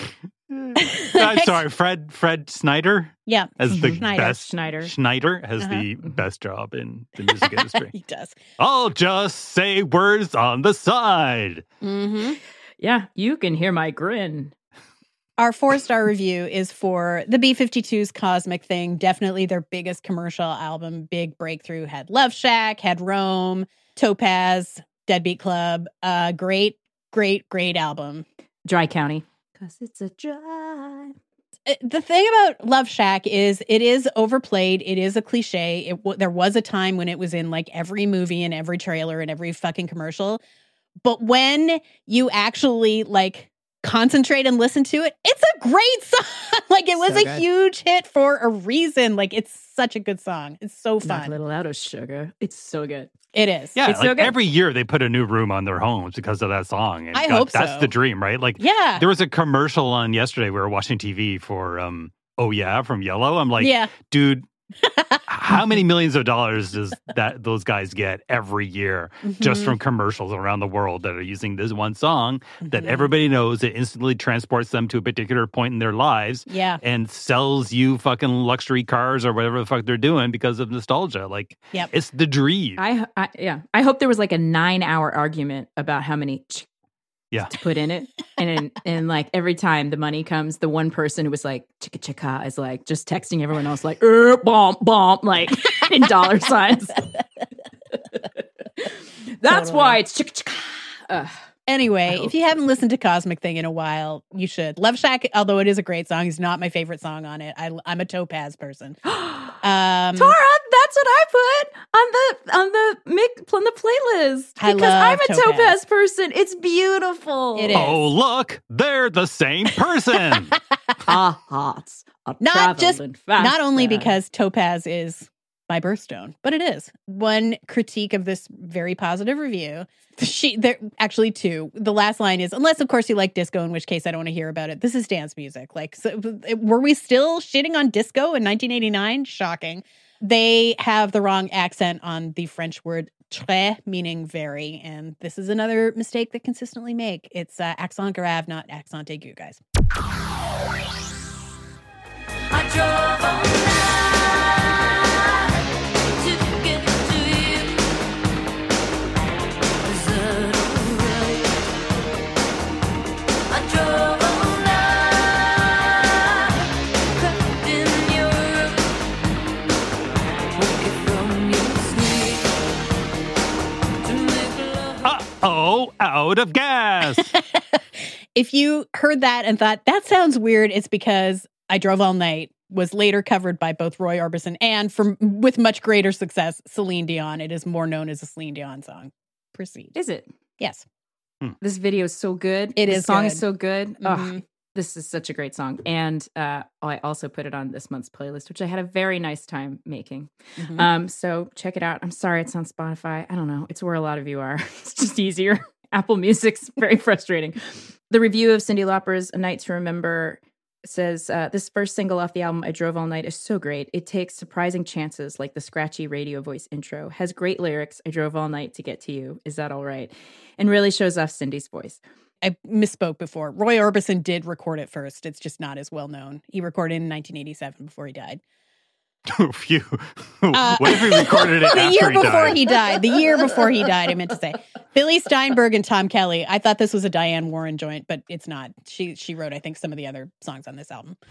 I'm sorry, Fred Fred Schneider. Yeah, as the Schneider. best Schneider. Schneider has Uh-huh. the best job in the music industry. He does. I'll just say words on the side. Mm-hmm. Yeah, you can hear my grin. Our four-star review is for the B fifty-two's Cosmic Thing. Definitely their biggest commercial album, big breakthrough. Had Love Shack, had Rome, Topaz, Deadbeat Club. Uh, great, great, great album. Dry County. Because it's a dry. The thing about Love Shack is it is overplayed. It is a cliche. It w- there was a time when it was in like every movie and every trailer and every fucking commercial. But when you actually like concentrate and listen to it, it's a great song. Like it was So a good. huge hit for a reason. Like it's such a good song. It's so Knock fun. a little out of sugar. It's so good. It is. Yeah, It's like so good. every year they put a new room on their homes because of that song. And I God, hope that's so. the dream, right? Like, Yeah. there was a commercial on yesterday. We were watching T V for um, Oh Yeah from Yellow. I'm like, Yeah. dude, how many millions of dollars does that those guys get every year just Mhm. from commercials around the world that are using this one song that Mhm. everybody knows? It instantly transports them to a particular point in their lives. Yeah. And sells you fucking luxury cars or whatever the fuck they're doing because of nostalgia. Like, Yep. it's the dream. I, I yeah. I hope there was like a nine hour argument about how many ch- Yeah. to put in it. And and like every time the money comes, the one person who was like chicka chicka is like just texting everyone else like er bomb bomb like in dollar signs. That's Totally. why it's chicka chicka. Ugh. Anyway, hope if you haven't listened to Cosmic Thing in a while, you should. Love Shack, although it is a great song, is not my favorite song on it. I, I'm a Topaz person. Um, Tara, that's what I put on the on the mix on the playlist I because love I'm a Topaz. Topaz person. It's beautiful. It is. Oh, look, they're the same person. Our hearts are Not just, traveling not only faster. because Topaz is my birthstone, but it is. One critique of this very positive review. She, there actually two. The last line is, unless of course you like disco, in which case I don't want to hear about it. This is dance music. Like, so, were we still shitting on disco in nineteen eighty-nine? Shocking. They have the wrong accent on the French word très, meaning very, and this is another mistake they consistently make. It's uh, accent grave, not accent aigu, guys. I drove all night to get to you. Is that alright? I drove all night, crept in your room, woke you from your sleep to make love. Uh-oh, out of gas. If you heard that and thought, that sounds weird, it's because I Drove All Night was later covered by both Roy Orbison and, from with much greater success, Celine Dion. It is more known as a Celine Dion song. Proceed. Is it? Yes. This video is so good. It the is song good. is so good. Mhm. Oh, this is such a great song. And uh, I also put it on this month's playlist, which I had a very nice time making. Mhm. Um, so check it out. I'm sorry it's on Spotify. I don't know. It's where a lot of you are. It's just easier. Apple Music's very frustrating. The review of Cyndi Lauper's A Night to Remember says, uh, this first single off the album, I Drove All Night, is so great. It takes surprising chances like the scratchy radio voice intro, has great lyrics, I drove all night to get to you. Is that all right? And really shows off Cindy's voice. I misspoke before. Roy Orbison did record it first. It's just not as well known. He recorded in nineteen eighty-seven before he died. Phew. Uh, What if we recorded it the after year he before died? he died? The year before he died, I meant to say. Billy Steinberg and Tom Kelly. I thought this was a Diane Warren joint, but it's not. She she wrote, I think, some of the other songs on this album.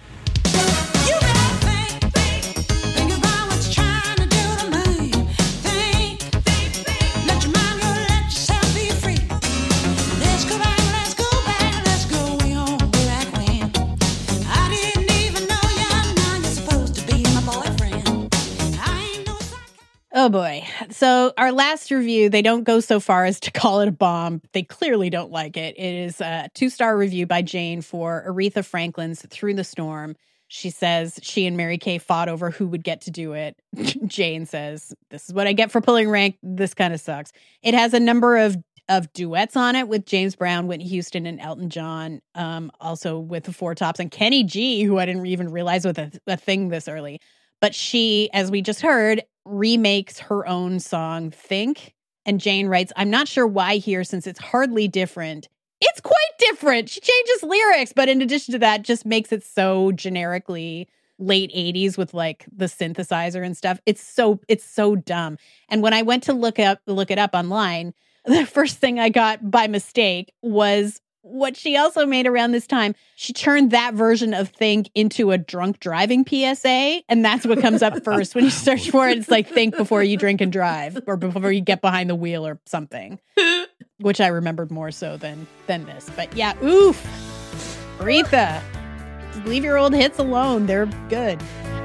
Oh boy. So our last review, they don't go so far as to call it a bomb. They clearly don't like it. It is a two-star review by Jane for Aretha Franklin's Through the Storm. She says she and Mary Kay fought over who would get to do it. Jane says, this is what I get for pulling rank. This kind of sucks. It has a number of, of duets on it with James Brown, Whitney Houston, and Elton John. Um, also with the Four Tops and Kenny G, who I didn't even realize was a, a thing this early. But she, as we just heard, remakes her own song, Think. And Jane writes, I'm not sure why here since it's hardly different. It's quite different. She changes lyrics, but in addition to that, just makes it so generically late eighties with like the synthesizer and stuff. It's so it's so dumb. And when I went to look up look it up online, the first thing I got by mistake was what she also made around this time. She turned that version of Think into a drunk driving P S A, and that's what comes up first when you search for it. It's like think before you drink and drive, or before you get behind the wheel or something. Which I remembered more so than than this. But yeah, oof. Aretha. Just leave your old hits alone. They're good.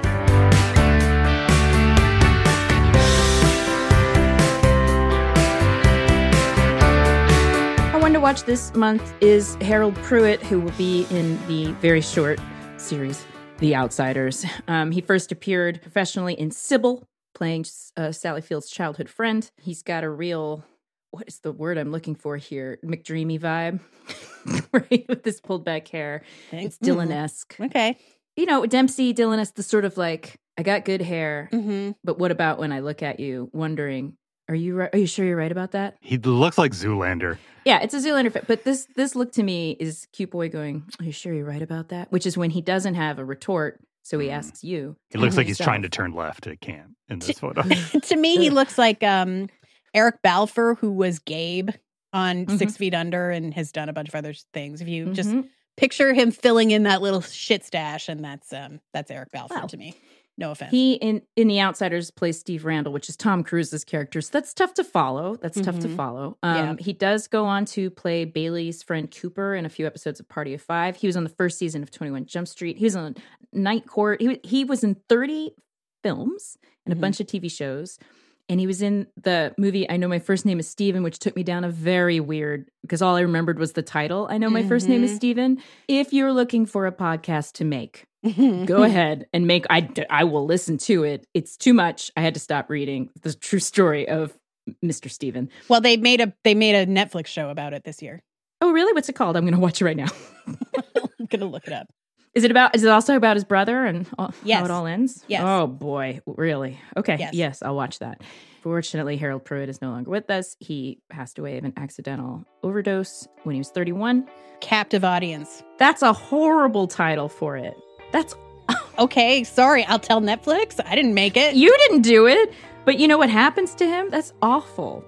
Our one to watch this month is Harold Pruitt, who will be in the very short series, The Outsiders. Um, he first appeared professionally in Sybil, playing uh, Sally Field's childhood friend. He's got a real... what is the word I'm looking for here? McDreamy vibe, right? With this pulled back hair. It's Dylan-esque. Okay. You know, Dempsey, Dylan-esque, the sort of like, I got good hair, mm-hmm. but what about when I look at you wondering, are you right? Are you sure you're right about that? He looks like Zoolander. Yeah, it's a Zoolander fit. But this, this look to me is cute boy going, are you sure you're right about that? Which is when he doesn't have a retort, so he asks you. He looks like he's himself. trying to turn left. It can't in this photo. To me, he looks like... um. Eric Balfour, who was Gabe on Mm-hmm. Six Feet Under and has done a bunch of other things. If you Mm-hmm. just picture him filling in that little shit stash, and that's um that's Eric Balfour Wow. to me. No offense. He in in The Outsiders plays Steve Randall, which is Tom Cruise's character. So that's tough to follow. That's tough to Mhm. follow. Um, Yeah. He does go on to play Bailey's friend Cooper in a few episodes of Party of Five. He was on the first season of twenty-one Jump Street. He was on Night Court. He, he was in thirty films and a Mhm. bunch of T V shows. And he was in the movie I Know My First Name is Steven, which took me down a very weird, because all I remembered was the title, I Know My First Name is Mhm. Steven. If you're looking for a podcast to make, go ahead and make, I, I will listen to it. It's too much. I had to stop reading the true story of Mister Steven. Well, they made a they made a Netflix show about it this year. Oh, really? What's it called? I'm going to watch it right now. I'm gonna look it up. Is it about, is it also about his brother and all, Yes. how it all ends? Yes. Oh, boy. Really? Okay. Yes. Yes, I'll watch that. Fortunately, Harold Pruitt is no longer with us. He passed away of an accidental overdose when he was thirty-one. Captive Audience. That's a horrible title for it. That's Okay, sorry. I'll tell Netflix. I didn't make it. You didn't do it, but you know what happens to him? That's awful.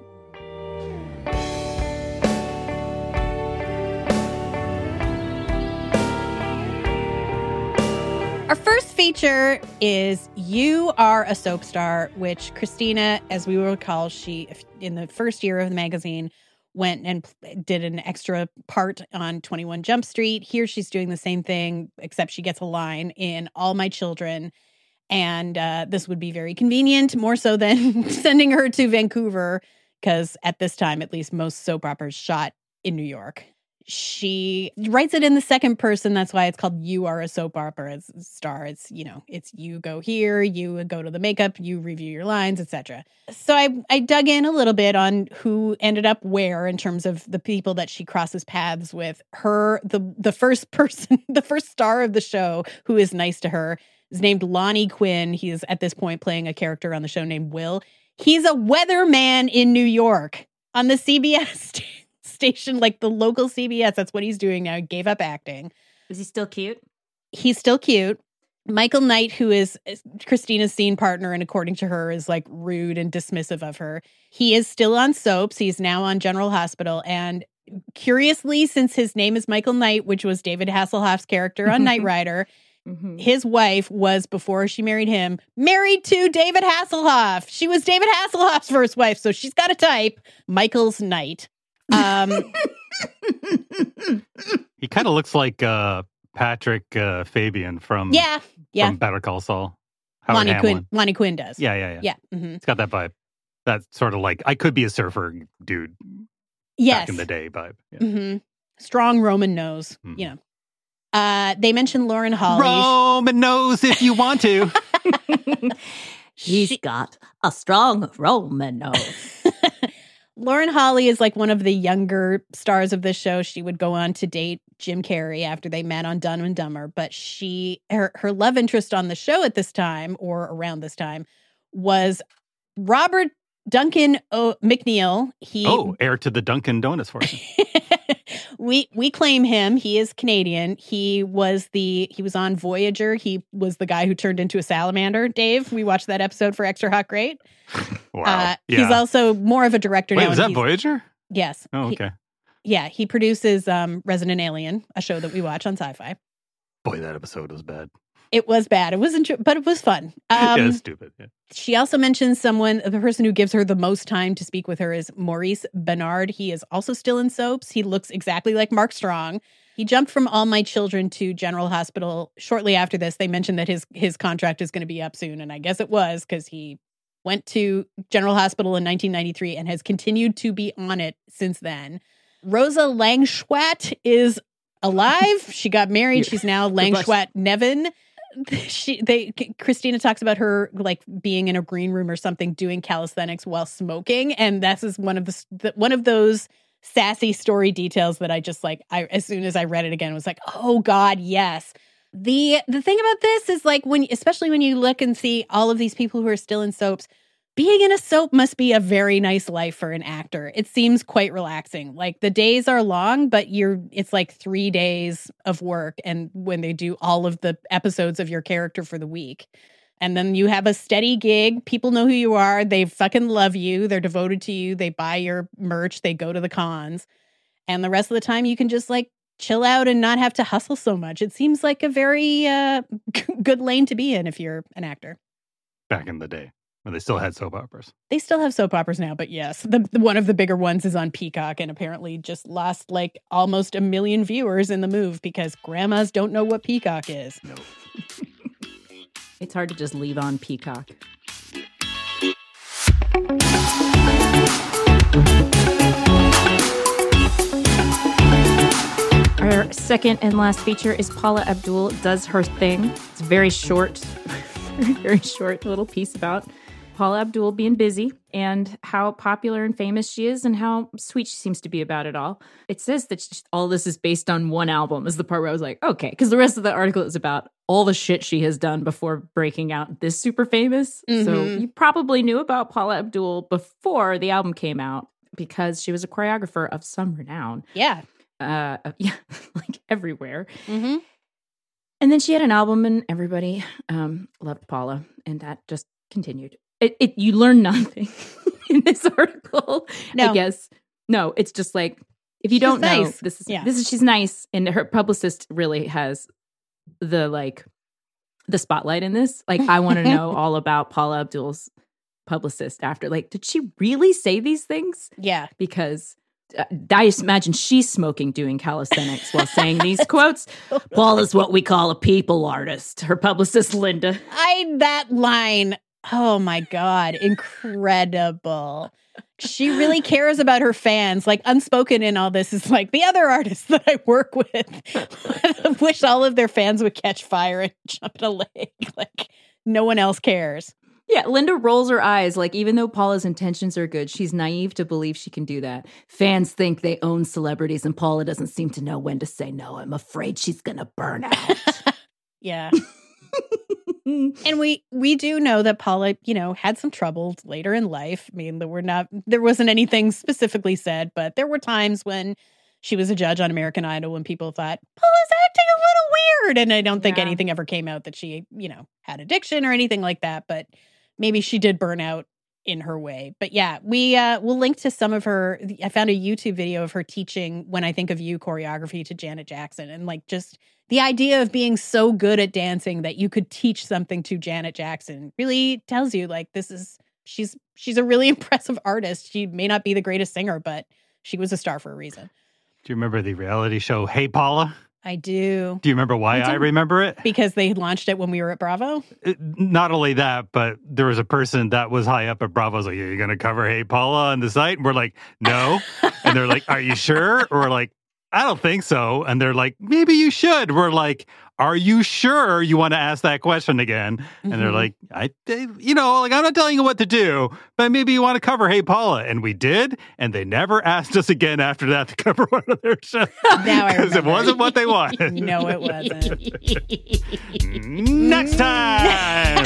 Our first feature is You Are a Soap Star, which Christina, as we will recall, she, in the first year of the magazine, went and did an extra part on twenty-one Jump Street. Here she's doing the same thing, except she gets a line in All My Children. And uh, this would be very convenient, more so than sending her to Vancouver, because at this time, at least, most soap operas shot in New York. She writes it in the second person. That's why it's called You Are a Soap Opera Star. It's, you know, it's you go here, you go to the makeup, you review your lines, et cetera. So I, I dug in a little bit on who ended up where in terms of the people that she crosses paths with. Her, the, the first person, the first star of the show who is nice to her is named Lonnie Quinn. He is at this point playing a character on the show named Will. He's a weatherman in New York on the C B S station, like the local C B S. That's what he's doing now. He gave up acting. Is he still cute? He's still cute. Michael Knight, who is Christina's scene partner, and according to her, is like rude and dismissive of her. He is still on soaps. He's now on General Hospital. And curiously, since his name is Michael Knight, which was David Hasselhoff's character on Knight Rider, Mm-hmm. his wife was, before she married him, married to David Hasselhoff. She was David Hasselhoff's first wife, so she's got a type. Michael's Knight. Um, he kind of looks like uh, Patrick uh, Fabian from yeah, yeah. from Better Call Saul. Howard Lonnie Hamlin. Quinn. Lonnie Quinn does. Yeah, yeah, yeah. Yeah. Mm-hmm. It's got that vibe. That's sort of like I could be a surfer dude. Yes. Back in the day vibe. Yeah. Mm-hmm. Strong Roman nose. Mhm. You know. Uh, they mentioned Lauren Holly. Roman knows if you want to. He's She- got a strong Roman nose. Lauren Holly is like one of the younger stars of this show. She would go on to date Jim Carrey after they met on Dumb and Dumber, but she her, her love interest on the show at this time, or around this time, was Robert Duncan o- McNeil. He Oh, heir to the Dunkin' Donuts fortune. we we claim him. He is Canadian. He was the he was on Voyager. He was the guy who turned into a salamander. Dave, we watched that episode for Extra Hot Great. Wow. Uh, yeah. He's also more of a director Wait, now. was and that he's- Voyager? Yes. Oh, He- okay. yeah, he produces um, Resident Alien, a show that we watch on Sci-Fi. Boy, that episode was bad. It was bad. It wasn't, but it was fun. Um, yeah, it's stupid. Yeah. She also mentions someone, the person who gives her the most time to speak with her is Maurice Bernard. He is also still in soaps. He looks exactly like Mark Strong. He jumped from All My Children to General Hospital shortly after this. They mentioned that his his contract is going to be up soon, and I guess it was because he went to General Hospital in nineteen ninety-three and has continued to be on it since then. Rosa Langschwat is alive. She got married. She's now Langschwat Nevin. She, they, Christina talks about her like being in a green room or something doing calisthenics while smoking, and this is one of the, the one of those sassy story details that I just like. I as soon as I read it again, was like, oh God, yes. The the thing about this is like when, especially when you look and see all of these people who are still in soaps. Being in a soap must be a very nice life for an actor. It seems quite relaxing. Like the days are long, but you're it's like three days of work, and when they do all of the episodes of your character for the week. And then you have a steady gig. People know who you are. They fucking love you. They're devoted to you. They buy your merch. They go to the cons. And the rest of the time you can just like chill out and not have to hustle so much. It seems like a very uh, good lane to be in if you're an actor. Back in the day when they still had soap operas. They still have soap operas now, but yes, the, the one of the bigger ones is on Peacock and apparently just lost like almost a million viewers in the move because grandmas don't know what Peacock is. No. It's hard to just leave on Peacock. Our second and last feature is Paula Abdul Does Her Thing. It's very short, very, very short little piece about Paula Abdul being busy and how popular and famous she is and how sweet she seems to be about it all. It says that she, all this is based on one album is the part where I was like, okay, because the rest of the article is about all the shit she has done before breaking out this super famous. So Mhm. you probably knew about Paula Abdul before the album came out because she was a choreographer of some renown. Yeah. Uh, yeah, like everywhere. Mm-hmm. And then she had an album, and everybody um, loved Paula, and that just continued. It, it you learn nothing in this article. No. I guess no. It's just like if you She's don't know, nice. this is Yeah. this is she's nice, and her publicist really has the like the spotlight in this. Like I want to know all about Paula Abdul's publicist after. Like, did she really say these things? Yeah. Because uh, I just imagine she's smoking doing calisthenics while saying these quotes. Paul is what we call a people artist. Her publicist, Linda. I, that line, oh my God, incredible. She really cares about her fans. Like unspoken in all this is like the other artists that I work with wish all of their fans would catch fire and jump in a lake. Like no one else cares. Yeah, Linda rolls her eyes. Like, even though Paula's intentions are good, she's naive to believe she can do that. Fans think they own celebrities, and Paula doesn't seem to know when to say no. I'm afraid she's going to burn out. Yeah. And we we do know that Paula, you know, had some troubles later in life. I mean, there were not there wasn't anything specifically said, but there were times when she was a judge on American Idol when people thought Paula's acting a little weird, and I don't think Yeah. anything ever came out that she, you know, had addiction or anything like that, but maybe she did burn out in her way. But yeah, we uh we'll link to some of her. I found a YouTube video of her teaching When I Think of You choreography to Janet Jackson, and like just the idea of being so good at dancing that you could teach something to Janet Jackson really tells you like this is she's she's a really impressive artist. She may not be the greatest singer, but she was a star for a reason. Do you remember the reality show Hey Paula? I do. Do you remember why I, do. remember it? Because they launched it when we were at Bravo. It- Not only that, but there was a person that was high up at Bravo. Was like, "Are you going to cover Hey Paula on the site?" And we're like, "No." And they're like, "Are you sure?" Or we're like, I don't think so. And they're like, maybe you should. We're like, are you sure you want to ask that question again? And they're Mhm. like, I, they- you know, like, I'm not telling you what to do, but maybe you want to cover Hey Paula. And we did. And they never asked us again after that to cover one of their shows. Now I Because it remember. wasn't what they wanted. No, it wasn't. Next time.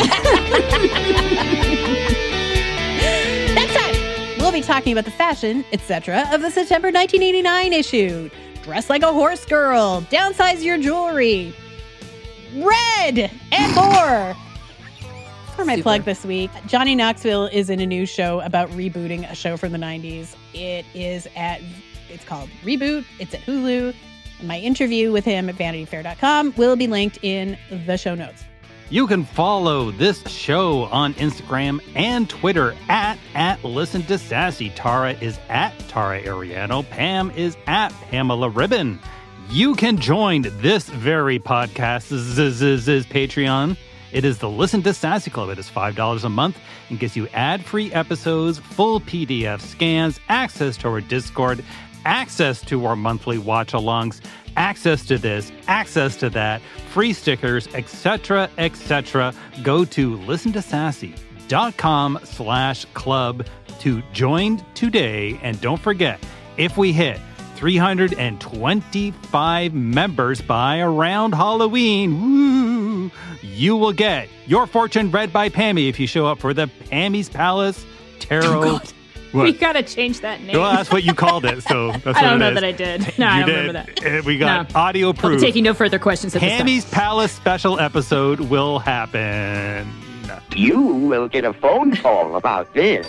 Next time, we'll be talking about the fashion, et cetera, of the September nineteen eighty-nine issue. Dress like a horse girl, downsize your jewelry, red, and more. For my Super. plug this week, Johnny Knoxville is in a new show about rebooting a show from the nineties. It is at, it's called Reboot. It's at Hulu. My interview with him at vanity fair dot com will be linked in the show notes. You can follow this show on Instagram and Twitter at, at Listen to Sassy. Tara is at Tara Ariano. Pam is at Pamela Ribbon. You can join this very podcast, z- z- z- Patreon. It is the Listen to Sassy Club. It is five dollars a month and gets you ad-free episodes, full P D F scans, access to our Discord, access to our monthly watch-alongs, access to this, access to that, free stickers, et cetera, et cetera. Go to listentosassy.com slash club to join today. And don't forget, if we hit three hundred twenty-five members by around Halloween, woo, you will get your fortune read by Pammy if you show up for the Pammy's Palace Tarot. God. What? We gotta change that name. Well, that's what you called it, so that's what I don't it know is. that I did. No, I You don't did. remember that. Uh, We got No. audio I'll be proof. taking no further questions at this time. Pammy's Palace special episode will happen. You will get a phone call about this.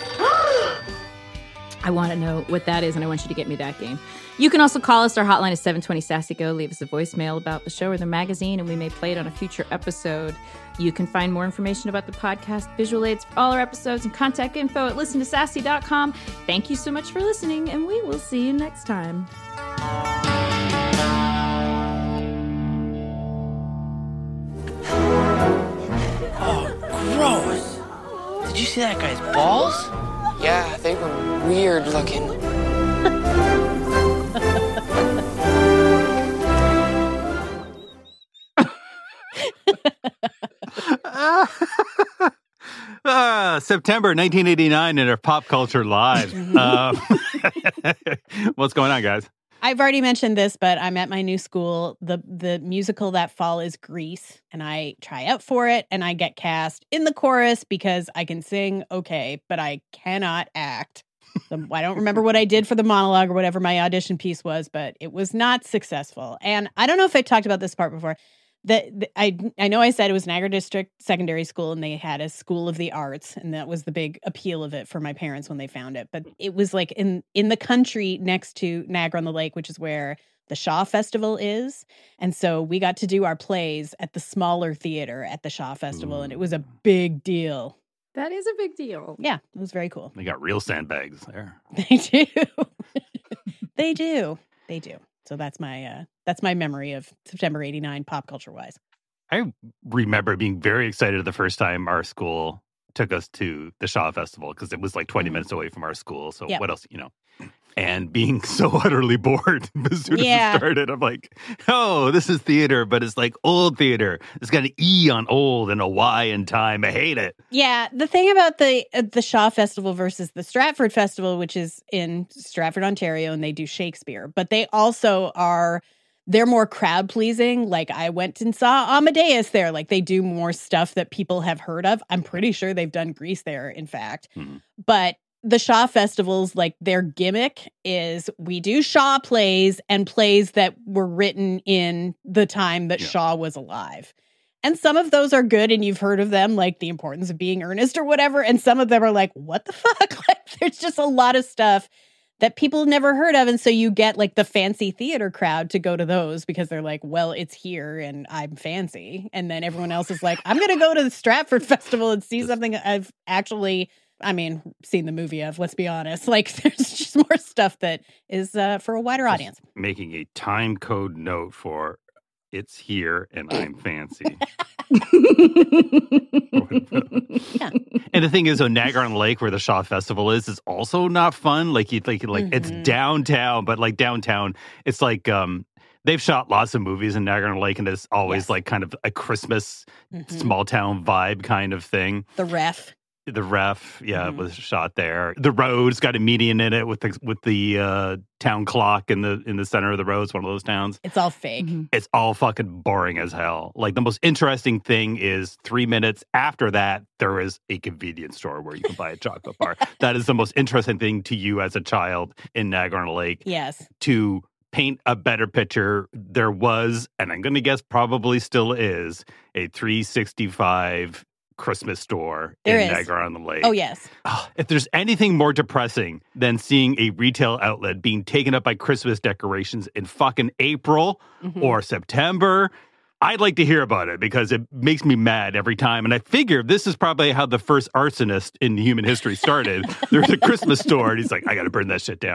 I want to know what that is, and I want you to get me that game. You can also call us. Our hotline is seven twenty Sassy Go. Leave us a voicemail about the show or the magazine, and we may play it on a future episode. You can find more information about the podcast, visual aids for all our episodes, and contact info at listen to sassy dot com. Thank you so much for listening, and we will see you next time. Gross. Did you see that guy's balls? Yeah, they were weird looking. Uh, September nineteen eighty-nine in our pop culture lives. um, what's going on, guys? I've already mentioned this, but I'm at my new school. The the musical that fall is Grease, and I try out for it, and I get cast in the chorus because I can sing okay, but I cannot act. So I don't remember what I did for the monologue or whatever my audition piece was, but it was not successful. And I don't know if I talked about this part before. The, the, I I know I said it was Niagara District Secondary School, and they had a School of the Arts, and that was the big appeal of it for my parents when they found it. But it was like in in the country next to Niagara on the Lake, which is where the Shaw Festival is. And so we got to do our plays at the smaller theater at the Shaw Festival, Ooh. and it was a big deal. That is a big deal. Yeah, it was very cool. They got real sandbags there. They do. They do. They do. So that's my uh, that's my memory of September eighty-nine pop culture wise. I remember being very excited the first time our school took us to the Shaw Festival because it was like twenty Mhm. minutes away from our school. So Yep. what else, you know? And being so utterly bored as soon as Yeah. it started, I'm like, oh, this is theater, but it's like old theater. It's got an E on old and a Y in time. I hate it. Yeah, the thing about the uh, the Shaw Festival versus the Stratford Festival, which is in Stratford, Ontario, and they do Shakespeare, but they also are they're more crowd pleasing. Like I went and saw Amadeus there. Like they do more stuff that people have heard of. I'm pretty sure they've done Grease there, in fact. Mhm. But the Shaw festivals, like their gimmick is we do Shaw plays and plays that were written in the time that Yeah. Shaw was alive. And some of those are good and you've heard of them, like The Importance of Being Earnest or whatever. And some of them are like, what the fuck? Like there's just a lot of stuff that people never heard of. And so you get like the fancy theater crowd to go to those because they're like, well, it's here and I'm fancy. And then everyone else is like, I'm going to go to the Stratford Festival and see something I've actually, I mean, seen the movie of, let's be honest. Like there's just more stuff that is uh, for a wider audience. Making a time code note for it's here and I'm fancy. Yeah. And the thing is, on Niagara-on-the-Lake, where the Shaw Festival is, is also not fun. Like, you like, like Mhm. it's downtown, but like downtown, it's like um, they've shot lots of movies in Niagara-on-the-Lake, and it's always Yes. like kind of a Christmas Mhm. small town vibe kind of thing. The ref. The ref, yeah, Mhm. was shot there. The road's got a median in it with the with the uh, town clock in the in the center of the road. It's one of those towns. It's all fake. Mm-hmm. It's all fucking boring as hell. Like, the most interesting thing is three minutes after that, there is a convenience store where you can buy a chocolate bar. That is the most interesting thing to you as a child in Niagara-on-the-Lake. Yes. To paint a better picture, there was, and I'm going to guess probably still is, a three sixty-five Christmas store There in is. Niagara-on-the-Lake. Oh, yes. Oh, if there's anything more depressing than seeing a retail outlet being taken up by Christmas decorations in fucking April Mhm. or September, I'd like to hear about it because it makes me mad every time. And I figure this is probably how the first arsonist in human history started. There's a Christmas store, and he's like, I got to burn that shit down.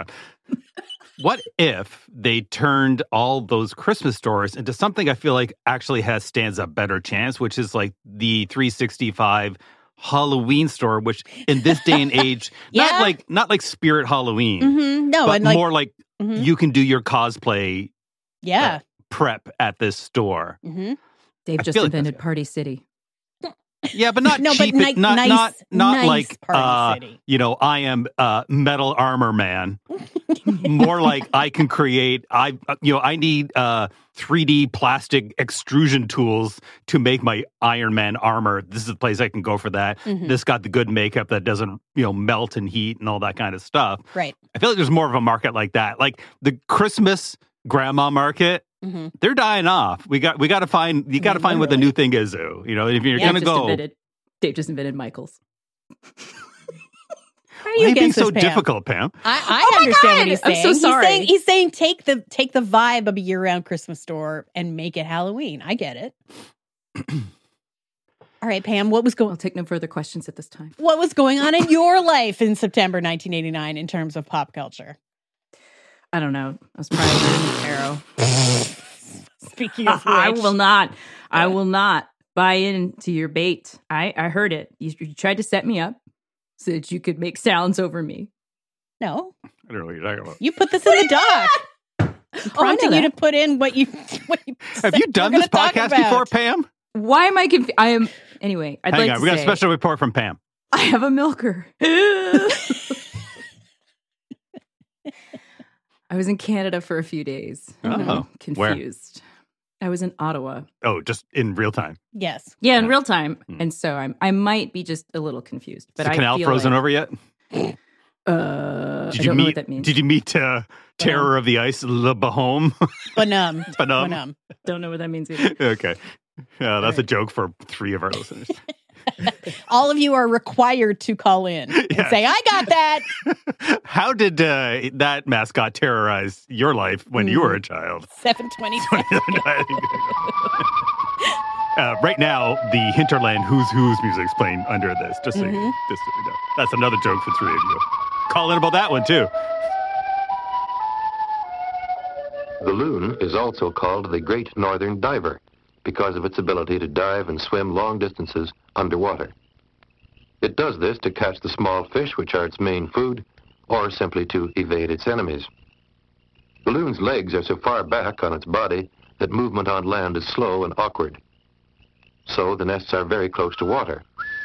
What if they turned all those Christmas stores into something I feel like actually has stands a better chance, which is like the three sixty-five Halloween store, which in this day and age, Yeah. not like not like Spirit Halloween, Mhm. No, but and like, more like Mhm. you can do your cosplay yeah. prep at this store. hmm Dave I just feel like invented Party City. Yeah, but not No, but cheap. ni- not nice- not not nice like Party uh, City. you know, I am uh, metal armor man. More like I can create. I uh, you know I need uh, three D plastic extrusion tools to make my Iron Man armor. This is the place I can go for that. Mhm. This got the good makeup that doesn't you know melt and heat and all that kind of stuff. Right. I feel like there's more of a market like that. Like the Christmas grandma market. hmm They're dying off. We got we got to find you got to find what the new thing is. Though. You know, if you're Yeah, gonna Just go. invented, Dave just invented Michael's. How are Why you are you being against so this, Pam? difficult, Pam? I, I Oh my understand what God! he's I'm saying. so He's sorry. saying, he's saying take the take the vibe of a year-round Christmas store and make it Halloween. I get it. All right, Pam, what was I'll going take no further questions at this time. what was going on in your life in September nineteen eighty-nine in terms of pop culture? I don't know. I was probably reading Arrow. Speaking of which, I will not. I will not buy into your bait. I, I heard it. You, you tried to set me up so that you could make sounds over me. No, I don't know what you're talking about. you put this in the doc. I'm Oh, I know prompting you to that. put in what you. What you Have said you done we're this gonna talk podcast about. before, Pam? Why am I confused? I am. Anyway, I'd Hang like on, to we got a say special report from Pam. I have a milker. I was in Canada for a few days. Oh, I'm where? confused. I was in Ottawa. Oh, just in real time. Yes. Yeah, in Yeah. real time, Hmm. and so I'm. I might be just a little confused, Is but the I canal feel frozen like, over yet? Uh, Did I you don't meet? know what that means. Did you meet uh, Terror of the Ice, Le Bahome? Banum. Banum. Banum. Don't know what that means either. Okay, yeah, that's a right. joke for three of our listeners. All of you are required to call in and Yes. say, "I got that." How did uh, that mascot terrorize your life when you were a child? Seven twenty. Uh, right now, the Hinterland Who's Who's music is playing under this. Just so you, Mhm. just so you know. That's another joke for three of you. Call in about that one too. The loon is also called the Great Northern Diver because of its ability to dive and swim long distances underwater. It does this to catch the small fish, which are its main food, or simply to evade its enemies. The loon's legs are so far back on its body that movement on land is slow and awkward. So the nests are very close to water.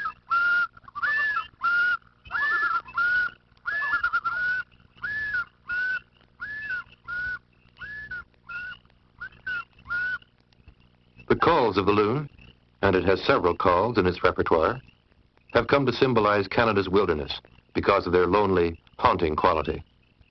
The calls of the loon, and it has several calls in its repertoire, have come to symbolize Canada's wilderness because of their lonely, haunting quality.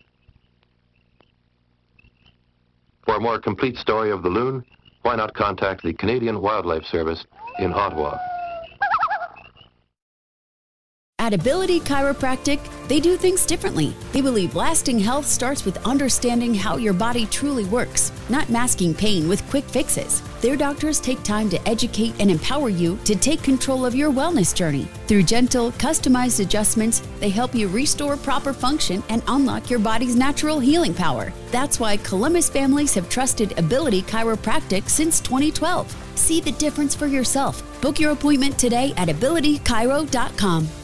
For a more complete story of the loon, why not contact the Canadian Wildlife Service in Ottawa? At Ability Chiropractic, they do things differently. They believe lasting health starts with understanding how your body truly works, not masking pain with quick fixes. Their doctors take time to educate and empower you to take control of your wellness journey. Through gentle, customized adjustments, they help you restore proper function and unlock your body's natural healing power. That's why Columbus families have trusted Ability Chiropractic since twenty twelve. See the difference for yourself. Book your appointment today at ability chiro dot com.